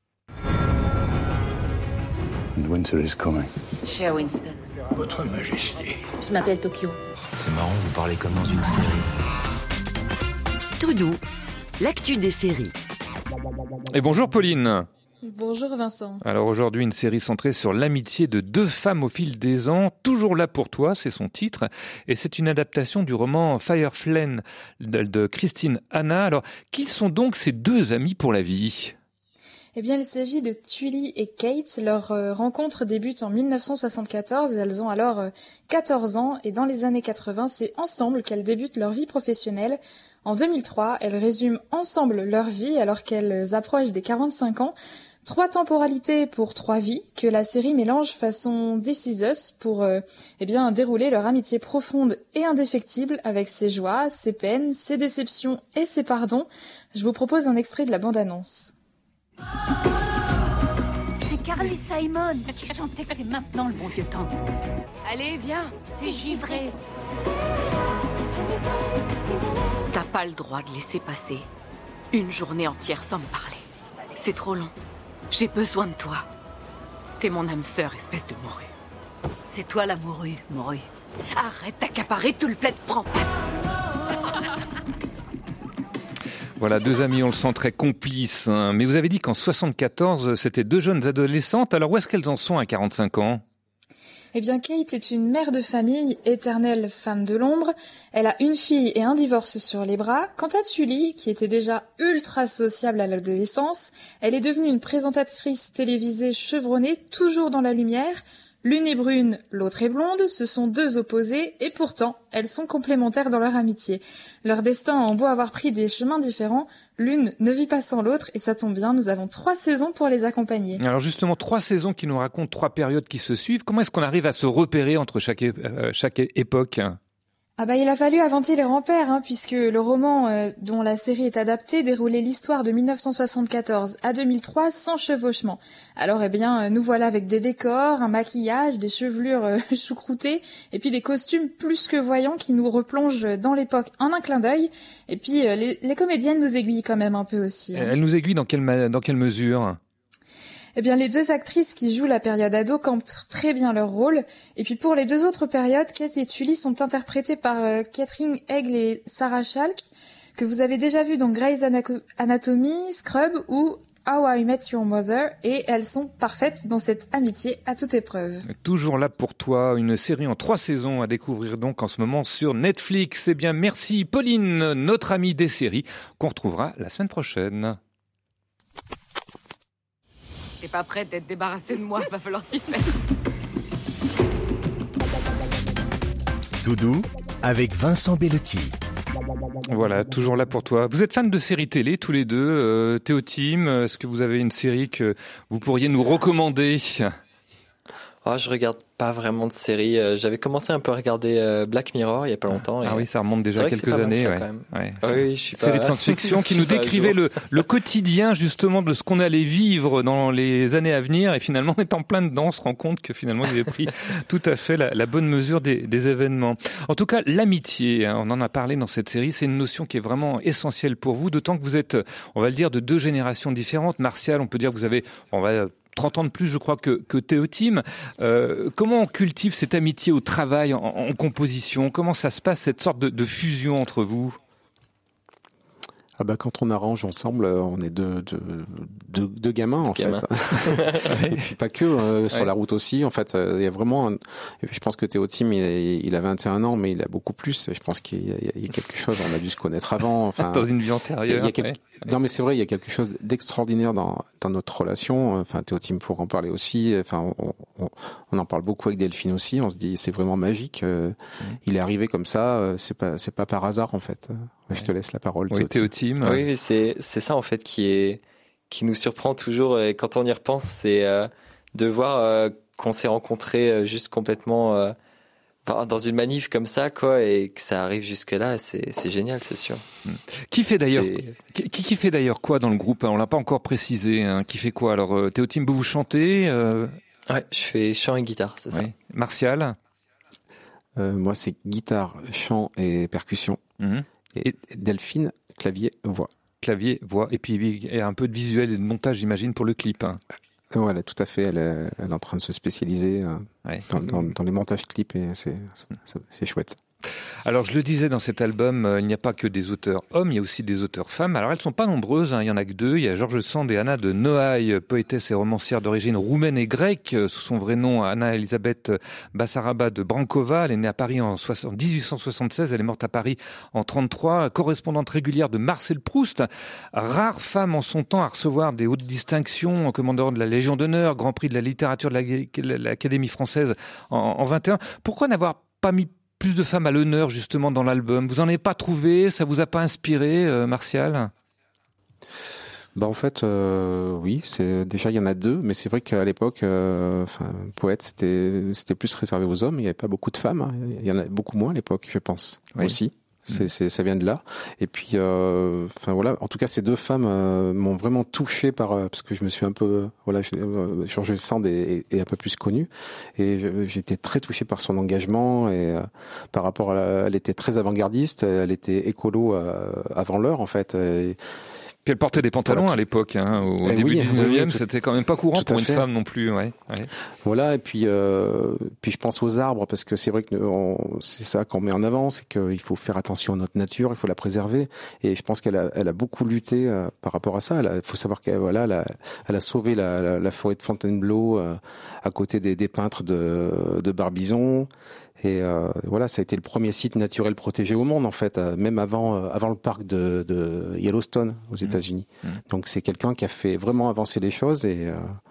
Winter is coming. Cher Winston. Votre Majesté. Je m'appelle Tokyo. C'est marrant, vous parlez comme dans une série. Tout doux, l'actu des séries. Et bonjour Pauline. Bonjour Vincent. Alors aujourd'hui, une série centrée sur l'amitié de deux femmes au fil des ans. Toujours là pour toi, c'est son titre. Et c'est une adaptation du roman Fireflame de Christine Hanna. Alors, qui sont donc ces deux amies pour la vie ? Eh bien, il s'agit de Tully et Kate. Leur rencontre débute en 1974. Elles ont alors 14 ans. Et dans les années 80, c'est ensemble qu'elles débutent leur vie professionnelle. En 2003, elles résument ensemble leur vie alors qu'elles approchent des 45 ans. 3 temporalités pour 3 vies que la série mélange façon This Is Us pour dérouler leur amitié profonde et indéfectible avec ses joies, ses peines, ses déceptions et ses pardons. Je vous propose un extrait de la bande-annonce. C'est Carly Simon qui chantait que c'est maintenant le bon vieux temps. Allez, viens, T'es givré. T'as pas le droit de laisser passer une journée entière sans me parler. C'est trop long. J'ai besoin de toi. T'es mon âme sœur, espèce de morue. C'est toi la morue. Arrête d'accaparer tout le plaid, prends pas. Voilà, deux amies, on le sent, très complices. Hein. Mais vous avez dit qu'en 74, c'était deux jeunes adolescentes. Alors où est-ce qu'elles en sont à 45 ans ? Eh bien, Kate est une mère de famille, éternelle femme de l'ombre. Elle a une fille et un divorce sur les bras. Quant à Tully, qui était déjà ultra sociable à l'adolescence, elle est devenue une présentatrice télévisée chevronnée, toujours dans la lumière. L'une est brune, l'autre est blonde, ce sont deux opposés, et pourtant, elles sont complémentaires dans leur amitié. Leur destin ont beau avoir pris des chemins différents, l'une ne vit pas sans l'autre, et ça tombe bien, nous avons 3 saisons pour les accompagner. Alors justement, 3 saisons qui nous racontent 3 périodes qui se suivent. Comment est-ce qu'on arrive à se repérer entre chaque époque ? Ah bah il a fallu inventer les repères, puisque le roman dont la série est adaptée déroulait l'histoire de 1974 à 2003 sans chevauchement. Alors nous voilà avec des décors, un maquillage, des chevelures choucroutées, et puis des costumes plus que voyants qui nous replongent dans l'époque en un clin d'œil. Et puis les comédiennes nous aiguillent quand même un peu aussi. Elles nous aiguillent dans quelle mesure ? Eh bien, les 2 actrices qui jouent la période ado campent très bien leur rôle. Et puis pour les 2 autres périodes, Kate et Tully sont interprétées par Catherine Hegel et Sarah Chalke, que vous avez déjà vues dans Grey's Anatomy, Scrub ou How I Met Your Mother, et elles sont parfaites dans cette amitié à toute épreuve. Toujours là pour toi, une série en 3 saisons à découvrir donc en ce moment sur Netflix. Eh bien, merci Pauline, notre amie des séries, qu'on retrouvera la semaine prochaine. T'es pas prête d'être débarrassée de moi, va falloir t'y faire. Doudou avec Vincent Bellotti. Voilà, toujours là pour toi. Vous êtes fans de séries télé tous les deux, Théo Tim, est-ce que vous avez une série que vous pourriez nous recommander ? Je regarde pas vraiment de séries. J'avais commencé un peu à regarder Black Mirror il y a pas longtemps. Oui, ça remonte déjà quelques années. Ouais. Oui, je suis série de science-fiction qui nous décrivait le quotidien justement de ce qu'on allait vivre dans les années à venir, et finalement on est en plein dedans, on se rend compte que finalement il avait pris tout à fait la bonne mesure des événements. En tout cas, l'amitié, on en a parlé dans cette série, c'est une notion qui est vraiment essentielle pour vous, d'autant que vous êtes, on va le dire, de 2 générations différentes. Martial, on peut dire que vous avez, 30 ans de plus, je crois, que Théo Tim. Comment on cultive cette amitié au travail, en composition ? Comment ça se passe, cette sorte de fusion entre vous ? Quand on arrange ensemble, on est deux gamins en fait. Et puis pas que sur la route aussi. En fait, il y a vraiment. Je pense que Théo Tim, il a 21 ans, mais il a beaucoup plus. Je pense qu'il y a quelque chose. On a dû se connaître avant. Enfin, dans une vie antérieure. Non, mais c'est vrai, il y a quelque chose d'extraordinaire dans notre relation. Enfin, Théo Tim pourra en parler aussi. Enfin, on en parle beaucoup avec Delphine aussi. On se dit, c'est vraiment magique. Il est arrivé comme ça. C'est pas par hasard en fait. Je te laisse la parole. Oui, Théo Tim. Oui, c'est ça en fait qui nous surprend toujours, et quand on y repense, c'est de voir qu'on s'est rencontrés juste complètement dans une manif comme ça, quoi, et que ça arrive jusque là, c'est génial, c'est sûr. Qui fait d'ailleurs fait d'ailleurs quoi dans le groupe ? On l'a pas encore précisé. Qui fait quoi ? Alors Théo Tim, vous chantez ? Ouais, je fais chant et guitare, c'est ça. Martial ? Moi, c'est guitare, chant et percussion. Et Delphine, clavier, voix. Clavier, voix, et puis il y a un peu de visuel et de montage, j'imagine, pour le clip. Voilà, tout à fait. Elle est en train de se spécialiser dans les montages clips, et c'est chouette. Alors, je le disais, dans cet album, il n'y a pas que des auteurs hommes, il y a aussi des auteurs femmes. Alors, elles sont pas nombreuses, il y en a que 2. Il y a George Sand et Anna de Noailles, poétesse et romancière d'origine roumaine et grecque. Sous son vrai nom, Anna Elisabeth Basaraba de Brankova. Elle est née à Paris en 1876. Elle est morte à Paris en 33. Correspondante régulière de Marcel Proust. Rare femme en son temps à recevoir des hautes distinctions. Commandeur de la Légion d'honneur, Grand Prix de la littérature de l'Académie française en 21. Pourquoi n'avoir pas mis plus de femmes à l'honneur justement dans l'album ? Vous en avez pas trouvé ? Ça vous a pas inspiré, Martial ? En fait, oui, c'est déjà il y en a 2, mais c'est vrai qu'à l'époque, poète, c'était plus réservé aux hommes. Il y avait pas beaucoup de femmes. Il y en a beaucoup moins à l'époque, je pense, aussi. Ça vient de là. Et puis, voilà. En tout cas, ces 2 femmes m'ont vraiment touché parce que je me suis un peu, George Sand est un peu plus connu, et j'étais très touché par son engagement, et par rapport elle était très avant-gardiste, elle était écolo avant l'heure en fait. Puis elle portait des pantalons à l'époque, au début du 19e, c'était quand même pas courant pour une femme non plus. Ouais. Voilà, et puis je pense aux arbres, parce que c'est vrai que c'est ça qu'on met en avant, c'est qu'il faut faire attention à notre nature, il faut la préserver, et je pense qu'elle a beaucoup lutté par rapport à ça. Il faut savoir qu'elle a sauvé la forêt de Fontainebleau à côté des peintres de Barbizon. Et voilà, ça a été le premier site naturel protégé au monde en fait, même avant le parc de Yellowstone aux États-Unis. Donc c'est quelqu'un qui a fait vraiment avancer les choses et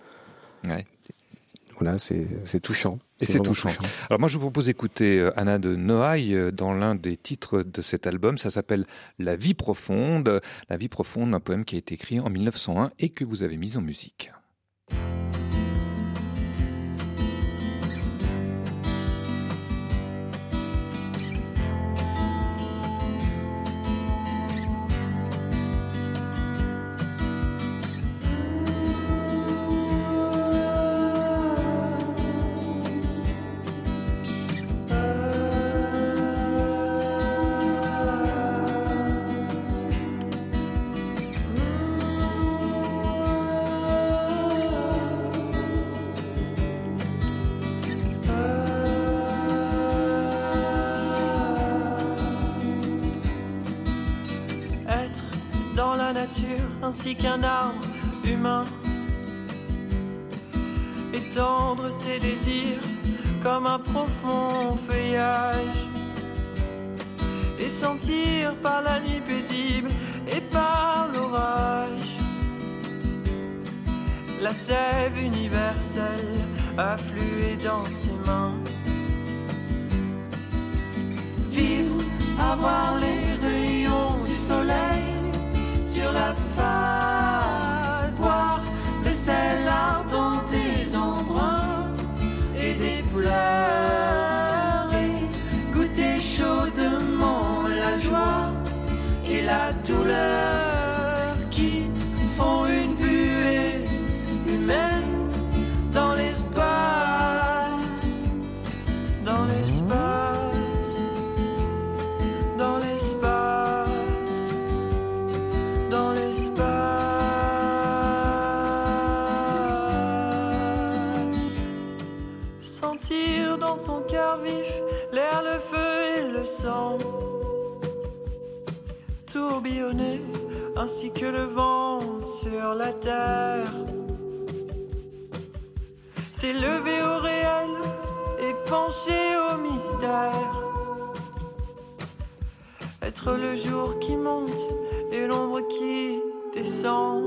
voilà, c'est touchant. Et c'est touchant. Alors moi je vous propose d'écouter Anna de Noailles dans l'un des titres de cet album. Ça s'appelle La vie profonde. La vie profonde, un poème qui a été écrit en 1901 et que vous avez mis en musique. Ainsi qu'un arbre humain, étendre ses désirs comme un profond feuillage, et sentir par la nuit paisible et par l'orage la sève universelle affluer dans ses mains. Vivre, avoir les rayons du soleil sur la face, boire le sel ardent des embruns et des pleurs, et goûter chaudement la joie et la douleur qui font une buée humaine dans l'espace, dans l'espace. Dans son cœur vif, l'air, le feu et le sang, tourbillonner ainsi que le vent sur la terre, s'élever au réel et pencher au mystère, être le jour qui monte et l'ombre qui descend,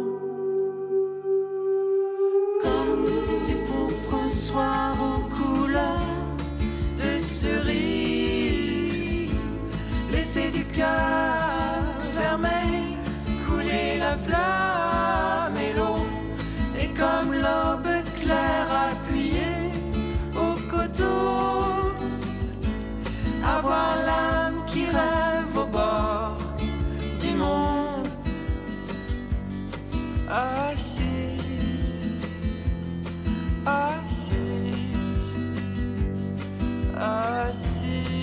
comme du pourpre soir aux couleurs de cerise, laisser du cœur vermeil couler la flamme et l'eau, et comme l'aube claire appuyée au coteau, avoir l'âme qui rêve au bord du monde, assise, assise, assise.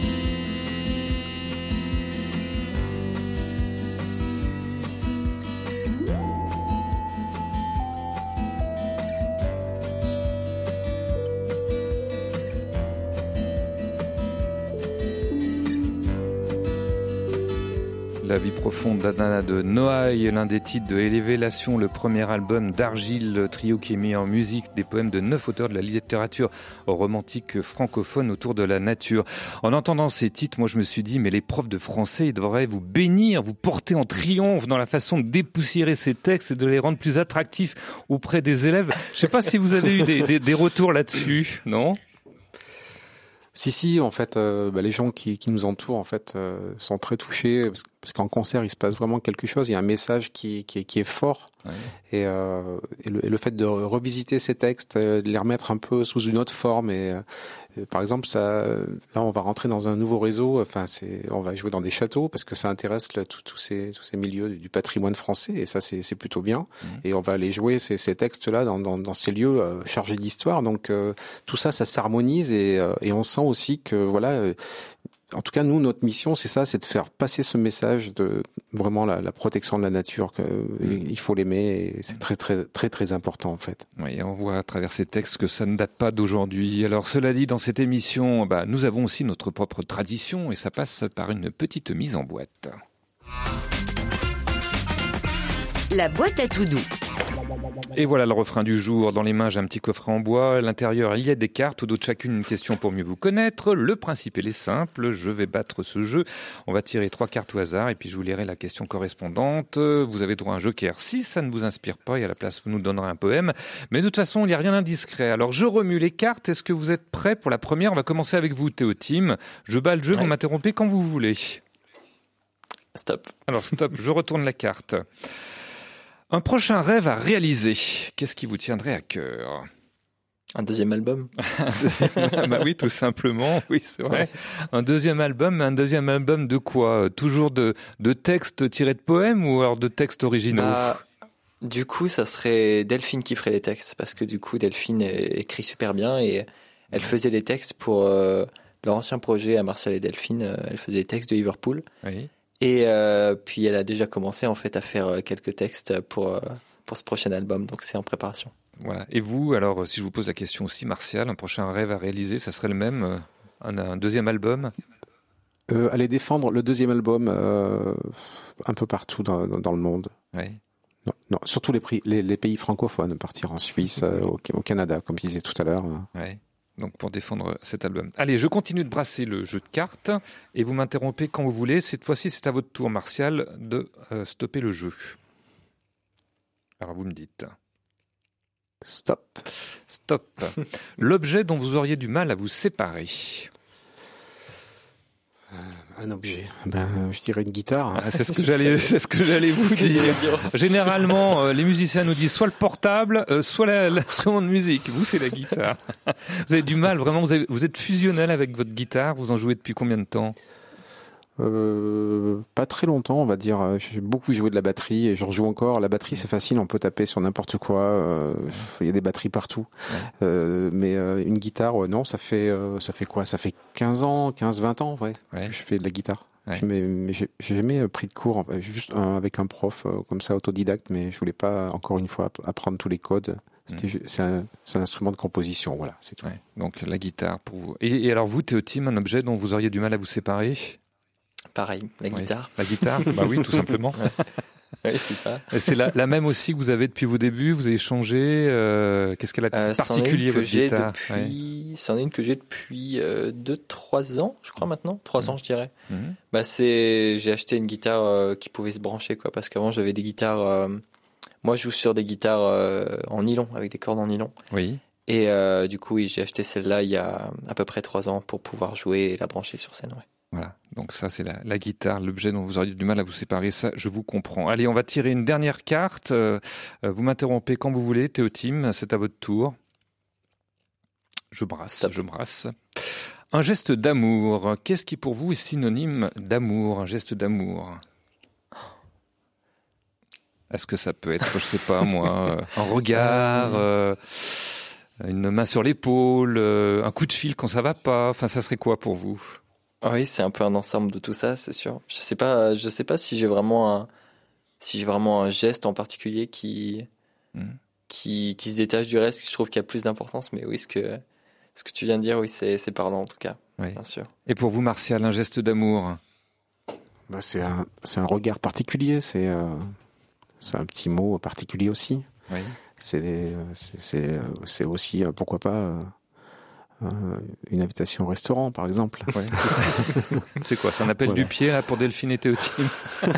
La vie profonde d'Anna de Noailles, l'un des titres de Élévation, le premier album d'Argile, le trio qui est mis en musique des poèmes de 9 auteurs de la littérature romantique francophone autour de la nature. En entendant ces titres, moi je me suis dit, mais les profs de français, ils devraient vous bénir, vous porter en triomphe dans la façon de dépoussiérer ces textes et de les rendre plus attractifs auprès des élèves. Je sais pas si vous avez eu des retours là-dessus, non ? Si, en fait, les gens qui nous entourent, en fait, sont très touchés parce qu'en concert, il se passe vraiment quelque chose. Il y a un message qui est fort. Ouais. Et le fait de revisiter ces textes, de les remettre un peu sous une autre forme. Et par exemple, là, on va rentrer dans un nouveau réseau. Enfin, on va jouer dans des châteaux parce que ça intéresse tous ces milieux du patrimoine français. Et ça, c'est plutôt bien. Et on va aller jouer ces textes-là dans ces lieux chargés d'histoire. Donc tout ça s'harmonise et on sent aussi que voilà. en tout cas, nous, notre mission, c'est ça, c'est de faire passer ce message de vraiment la protection de la nature. Il faut l'aimer, et c'est très, très, très, très important, en fait. Oui, on voit à travers ces textes que ça ne date pas d'aujourd'hui. Alors, cela dit, dans cette émission, nous avons aussi notre propre tradition, et ça passe par une petite mise en boîte. La boîte à tout doux. Et voilà le refrain du jour. Dans les mains, j'ai un petit coffret en bois. À l'intérieur, il y a des cartes, toutes chacune une question pour mieux vous connaître. Le principe, il est simple. Je vais battre ce jeu. On va tirer 3 cartes au hasard et puis je vous lirai la question correspondante. Vous avez droit à un joker si ça ne vous inspire pas et à la place, vous nous donnerez un poème. Mais de toute façon, il n'y a rien d'indiscret. Alors, je remue les cartes. Est-ce que vous êtes prêts pour la première? On va commencer avec vous, Théo Tim. Je bats le jeu. Vous m'interrompez quand vous voulez. Stop. Alors, stop. Je retourne la carte. Un prochain rêve à réaliser, qu'est-ce qui vous tiendrait à cœur? Un deuxième album. Bah oui, tout simplement, oui, c'est vrai. Un deuxième album de quoi? Toujours de textes tirés de poèmes ou alors de textes originaux? Du coup, ça serait Delphine qui ferait les textes, parce que du coup, Delphine écrit super bien et elle faisait les textes pour leur ancien projet à Martial et Delphine. Elle faisait les textes de Liverpool. Oui. Et puis elle a déjà commencé en fait à faire quelques textes pour ce prochain album, donc c'est en préparation. Voilà. Et vous, alors, si je vous pose la question aussi, Martial, un prochain rêve à réaliser, ça serait le même, un deuxième album? Aller défendre le deuxième album un peu partout dans le monde. Oui. Non, surtout les pays francophones, partir en Suisse, au Canada, comme je disais tout à l'heure. Oui. Donc pour défendre cet album. Allez, je continue de brasser le jeu de cartes et vous m'interrompez quand vous voulez. Cette fois-ci, c'est à votre tour, Martial, de stopper le jeu. Alors vous me dites. Stop. Stop. L'objet dont vous auriez du mal à vous séparer. Un objet. Je dirais une guitare. Ah, c'est ce que j'allais vous dire. Généralement, les musiciens nous disent soit le portable, soit l'instrument de musique. Vous, c'est la guitare. Vous avez du mal, vraiment, vous êtes fusionnel avec votre guitare. Vous en jouez depuis combien de temps? Pas très longtemps, on va dire. J'ai beaucoup joué de la batterie et j'en joue encore. La batterie, c'est facile, on peut taper sur n'importe quoi. Il y a des batteries partout. Mais une guitare, non, ça fait quoi? Ça fait 15 ans, 15-20 ans, que je fais de la guitare. Mais j'ai jamais pris de cours, juste avec un prof comme ça, autodidacte, mais je voulais pas, encore une fois, apprendre tous les codes. C'est un instrument de composition, voilà, c'est tout. Donc la guitare pour vous. Et alors vous, Théo Tim, un objet dont vous auriez du mal à vous séparer? Pareil, la guitare. La guitare, bah oui, tout simplement. Oui, c'est ça. Et c'est la même aussi que vous avez depuis vos débuts. Vous avez changé. Qu'est-ce qu'elle a de particulier, votre guitare? C'en est une que j'ai depuis 2-3 ans, je crois maintenant. 3 ans, je dirais. J'ai acheté une guitare qui pouvait se brancher, quoi, parce qu'avant j'avais des guitares. Moi, je joue sur des guitares en nylon, avec des cordes en nylon. Oui. Et du coup, oui, j'ai acheté celle-là il y a à peu près 3 ans pour pouvoir jouer et la brancher sur scène. Ouais. Voilà, donc ça c'est la guitare, l'objet dont vous auriez du mal à vous séparer, ça je vous comprends. Allez, on va tirer une dernière carte, vous m'interrompez quand vous voulez, Théo Tim, c'est à votre tour. Je brasse. Un geste d'amour, qu'est-ce qui pour vous est synonyme d'amour, un geste d'amour? Est-ce que ça peut être, je sais pas moi, un regard, une main sur l'épaule, un coup de fil quand ça va pas, enfin ça serait quoi pour vous? Oui, c'est un peu un ensemble de tout ça, c'est sûr. Je sais pas si j'ai vraiment un geste en particulier qui se détache du reste. Je trouve qu'il y a plus d'importance, mais oui, ce que tu viens de dire, oui, c'est parlant en tout cas, bien sûr. Et pour vous, Martial, un geste d'amour? C'est un regard particulier, c'est un petit mot particulier aussi. Oui. C'est aussi, pourquoi pas, une invitation au restaurant, par exemple. Ouais. C'est quoi? C'est un appel du pied là pour Delphine et Théo Tim.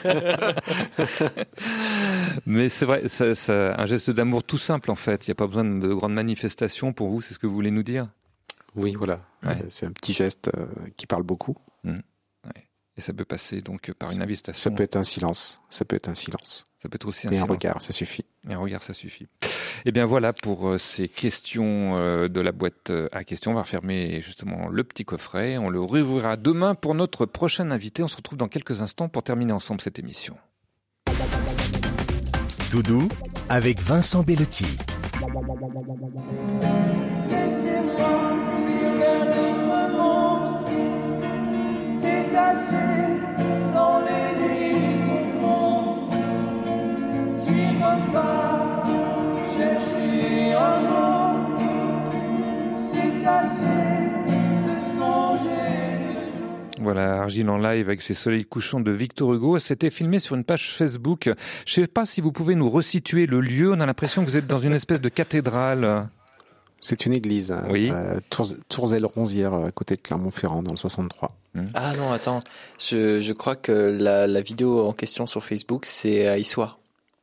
Mais c'est vrai, c'est un geste d'amour tout simple en fait. Il n'y a pas besoin de grandes manifestations pour vous. C'est ce que vous voulez nous dire? Oui, voilà. C'est un petit geste qui parle beaucoup. Et ça peut passer donc par une invitation. Ça peut être un silence. Ça peut être aussi un silence. Un regard, ça suffit. Un regard, ça suffit. Eh bien voilà pour ces questions de la boîte à questions. On va refermer justement le petit coffret. On le réouvrira demain pour notre prochain invité. On se retrouve dans quelques instants pour terminer ensemble cette émission. Doudou avec Vincent Bellotti. cassé dans les nuits profondes. Suivre pas, chercher un mot. C'est cassé de songer. Voilà, Argile en live avec ses soleils couchants de Victor Hugo. C'était filmé sur une page Facebook. Je ne sais pas si vous pouvez nous resituer le lieu. On a l'impression que vous êtes dans une espèce de cathédrale. C'est une église, oui. Tourzel-Ronzière, à côté de Clermont-Ferrand, dans le 63. Ah non, attends, je crois que la vidéo en question sur Facebook, c'est à Issoire.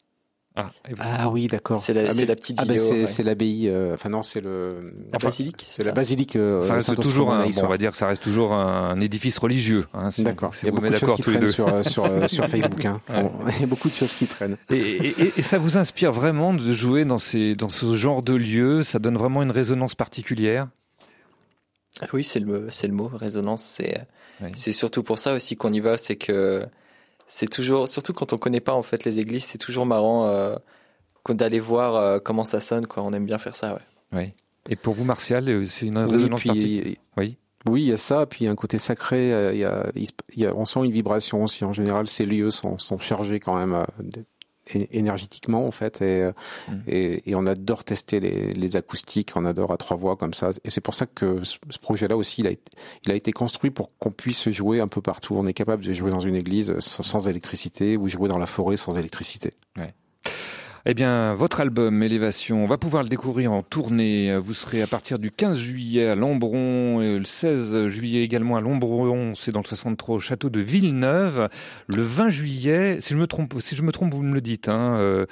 Ah oui, d'accord. C'est la petite vidéo. C'est l'abbaye. Enfin non, c'est la basilique. C'est la basilique. Ça reste toujours on va dire que ça reste toujours un édifice religieux. D'accord. Si il y a beaucoup de choses qui traînent sur Facebook. Hein. Ouais. Il y a beaucoup de choses qui traînent. Et ça vous inspire vraiment de jouer dans ce genre de lieu? Ça donne vraiment une résonance particulière? Oui, c'est le mot résonance. C'est surtout pour ça aussi qu'on y va, c'est que c'est toujours, surtout quand on connaît pas en fait les églises, c'est toujours marrant d'aller voir comment ça sonne, quoi. On aime bien faire ça, ouais. Oui. Et pour vous, Martial, c'est une résonance particulière. Oui. Oui, il y a ça, puis il y a un côté sacré. On sent une vibration aussi. En général, ces lieux sont chargés quand même énergétiquement en fait, et on adore tester les acoustiques, on adore à 3 voix comme ça. Et c'est pour ça que ce projet-là aussi, il a été construit pour qu'on puisse jouer un peu partout. On est capable de jouer dans une église sans électricité ou jouer dans la forêt sans électricité. Ouais. Eh bien, votre album Élévation, on va pouvoir le découvrir en tournée. Vous serez à partir du 15 juillet à Lambron, et le 16 juillet également à Lambron, c'est dans le 63 au château de Villeneuve. Le 20 juillet, si je me trompe, vous me le dites, hein,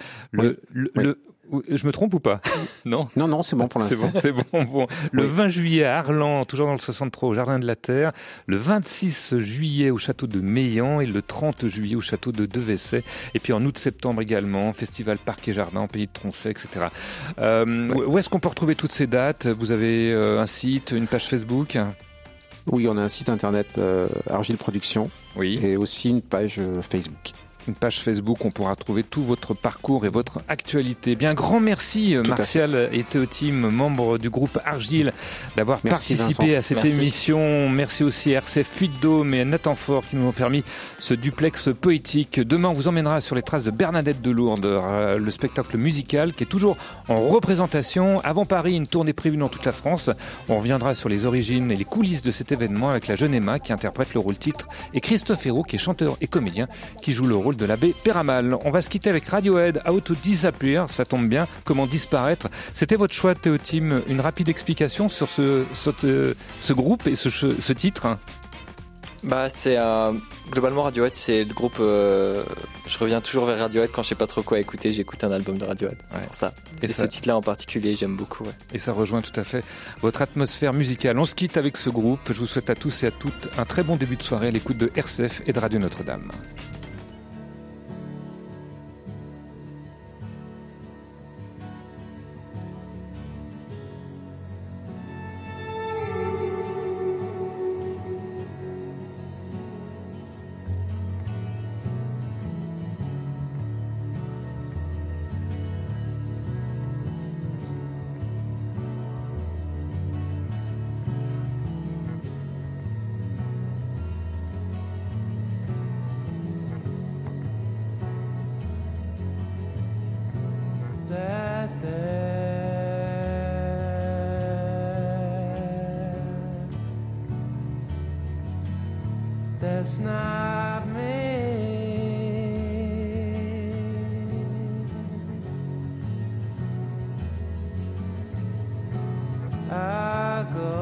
je me trompe ou pas? Non. Non, c'est bon pour l'instant. C'est bon. Le 20 juillet à Arlan, toujours dans le 63 au Jardin de la Terre. Le 26 juillet au château de Meillan et le 30 juillet au château de Devesset. Et puis en août-septembre également, Festival Parc et Jardin, Pays de Troncet, etc. Où est-ce qu'on peut retrouver toutes ces dates? Vous avez un site, une page Facebook? Oui, on a un site internet Argile Production. Oui. Et aussi une page Facebook. Une page Facebook, on pourra trouver tout votre parcours et votre actualité. Bien, grand merci Martial et Théotime, membres du groupe Argile, d'avoir participé à cette émission. Merci aussi à RCF Puy-de-Dôme et à Nathan Fort qui nous ont permis ce duplex poétique. Demain, on vous emmènera sur les traces de Bernadette de Lourdes, le spectacle musical qui est toujours en représentation. Avant Paris, une tournée prévue dans toute la France. On reviendra sur les origines et les coulisses de cet événement avec la jeune Emma qui interprète le rôle titre et Christophe Hérault qui est chanteur et comédien qui joue le rôle de l'abbé Péramal. On va se quitter avec Radiohead, How to Disappear, ça tombe bien, comment disparaître. C'était votre choix, Théotime. Une rapide explication sur ce groupe et ce titre? C'est globalement Radiohead, c'est le groupe. Je reviens toujours vers Radiohead quand je sais pas trop quoi écouter. J'écoute un album de Radiohead, c'est pour ça. Et ce titre-là en particulier, j'aime beaucoup. Ouais. Et ça rejoint tout à fait votre atmosphère musicale. On se quitte avec ce groupe. Je vous souhaite à tous et à toutes un très bon début de soirée à l'écoute de RCF et de Radio Notre-Dame. That's not me. I go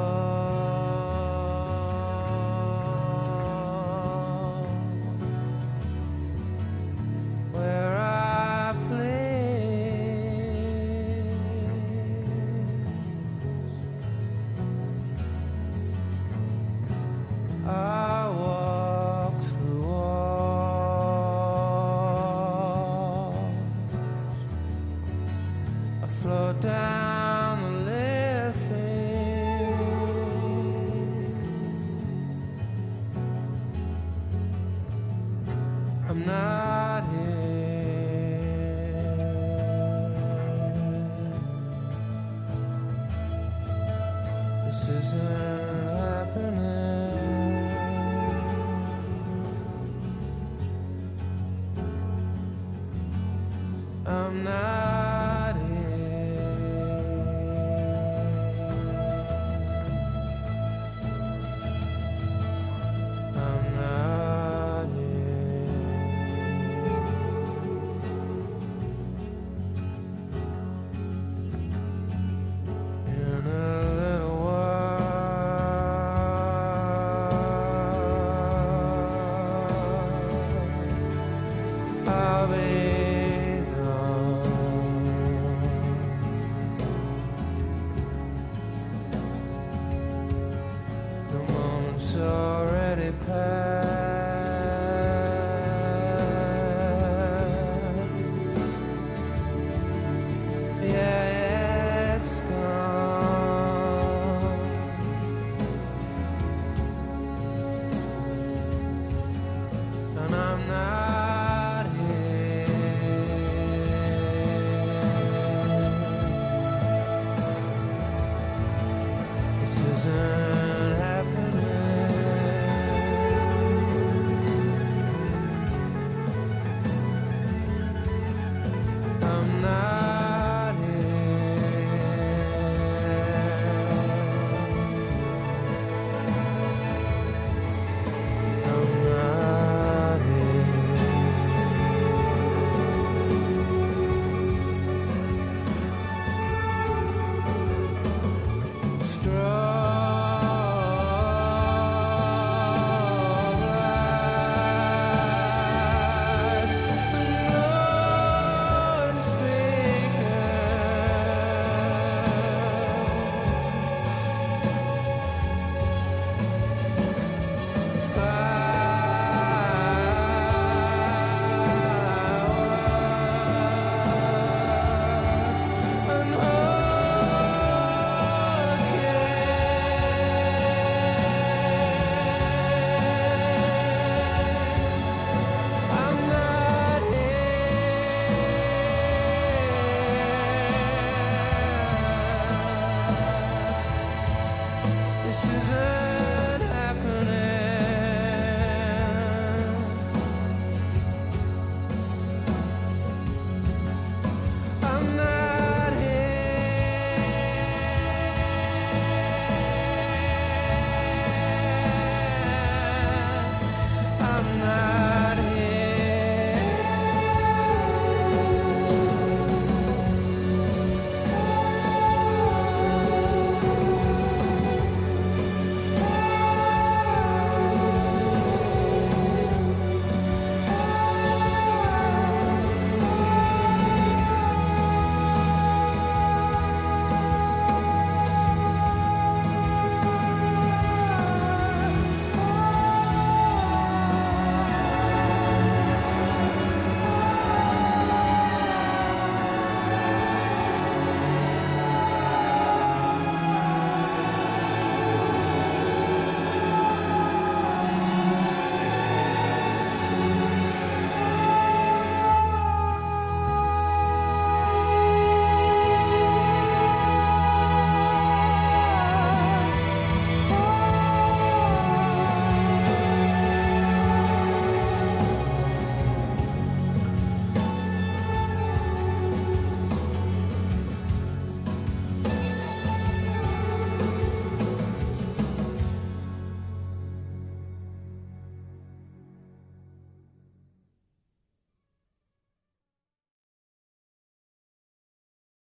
where I please. I walk through walls. I float down the living. I'm not here. This isn't happening. I'm not already passed. Yeah, it's gone. And I'm not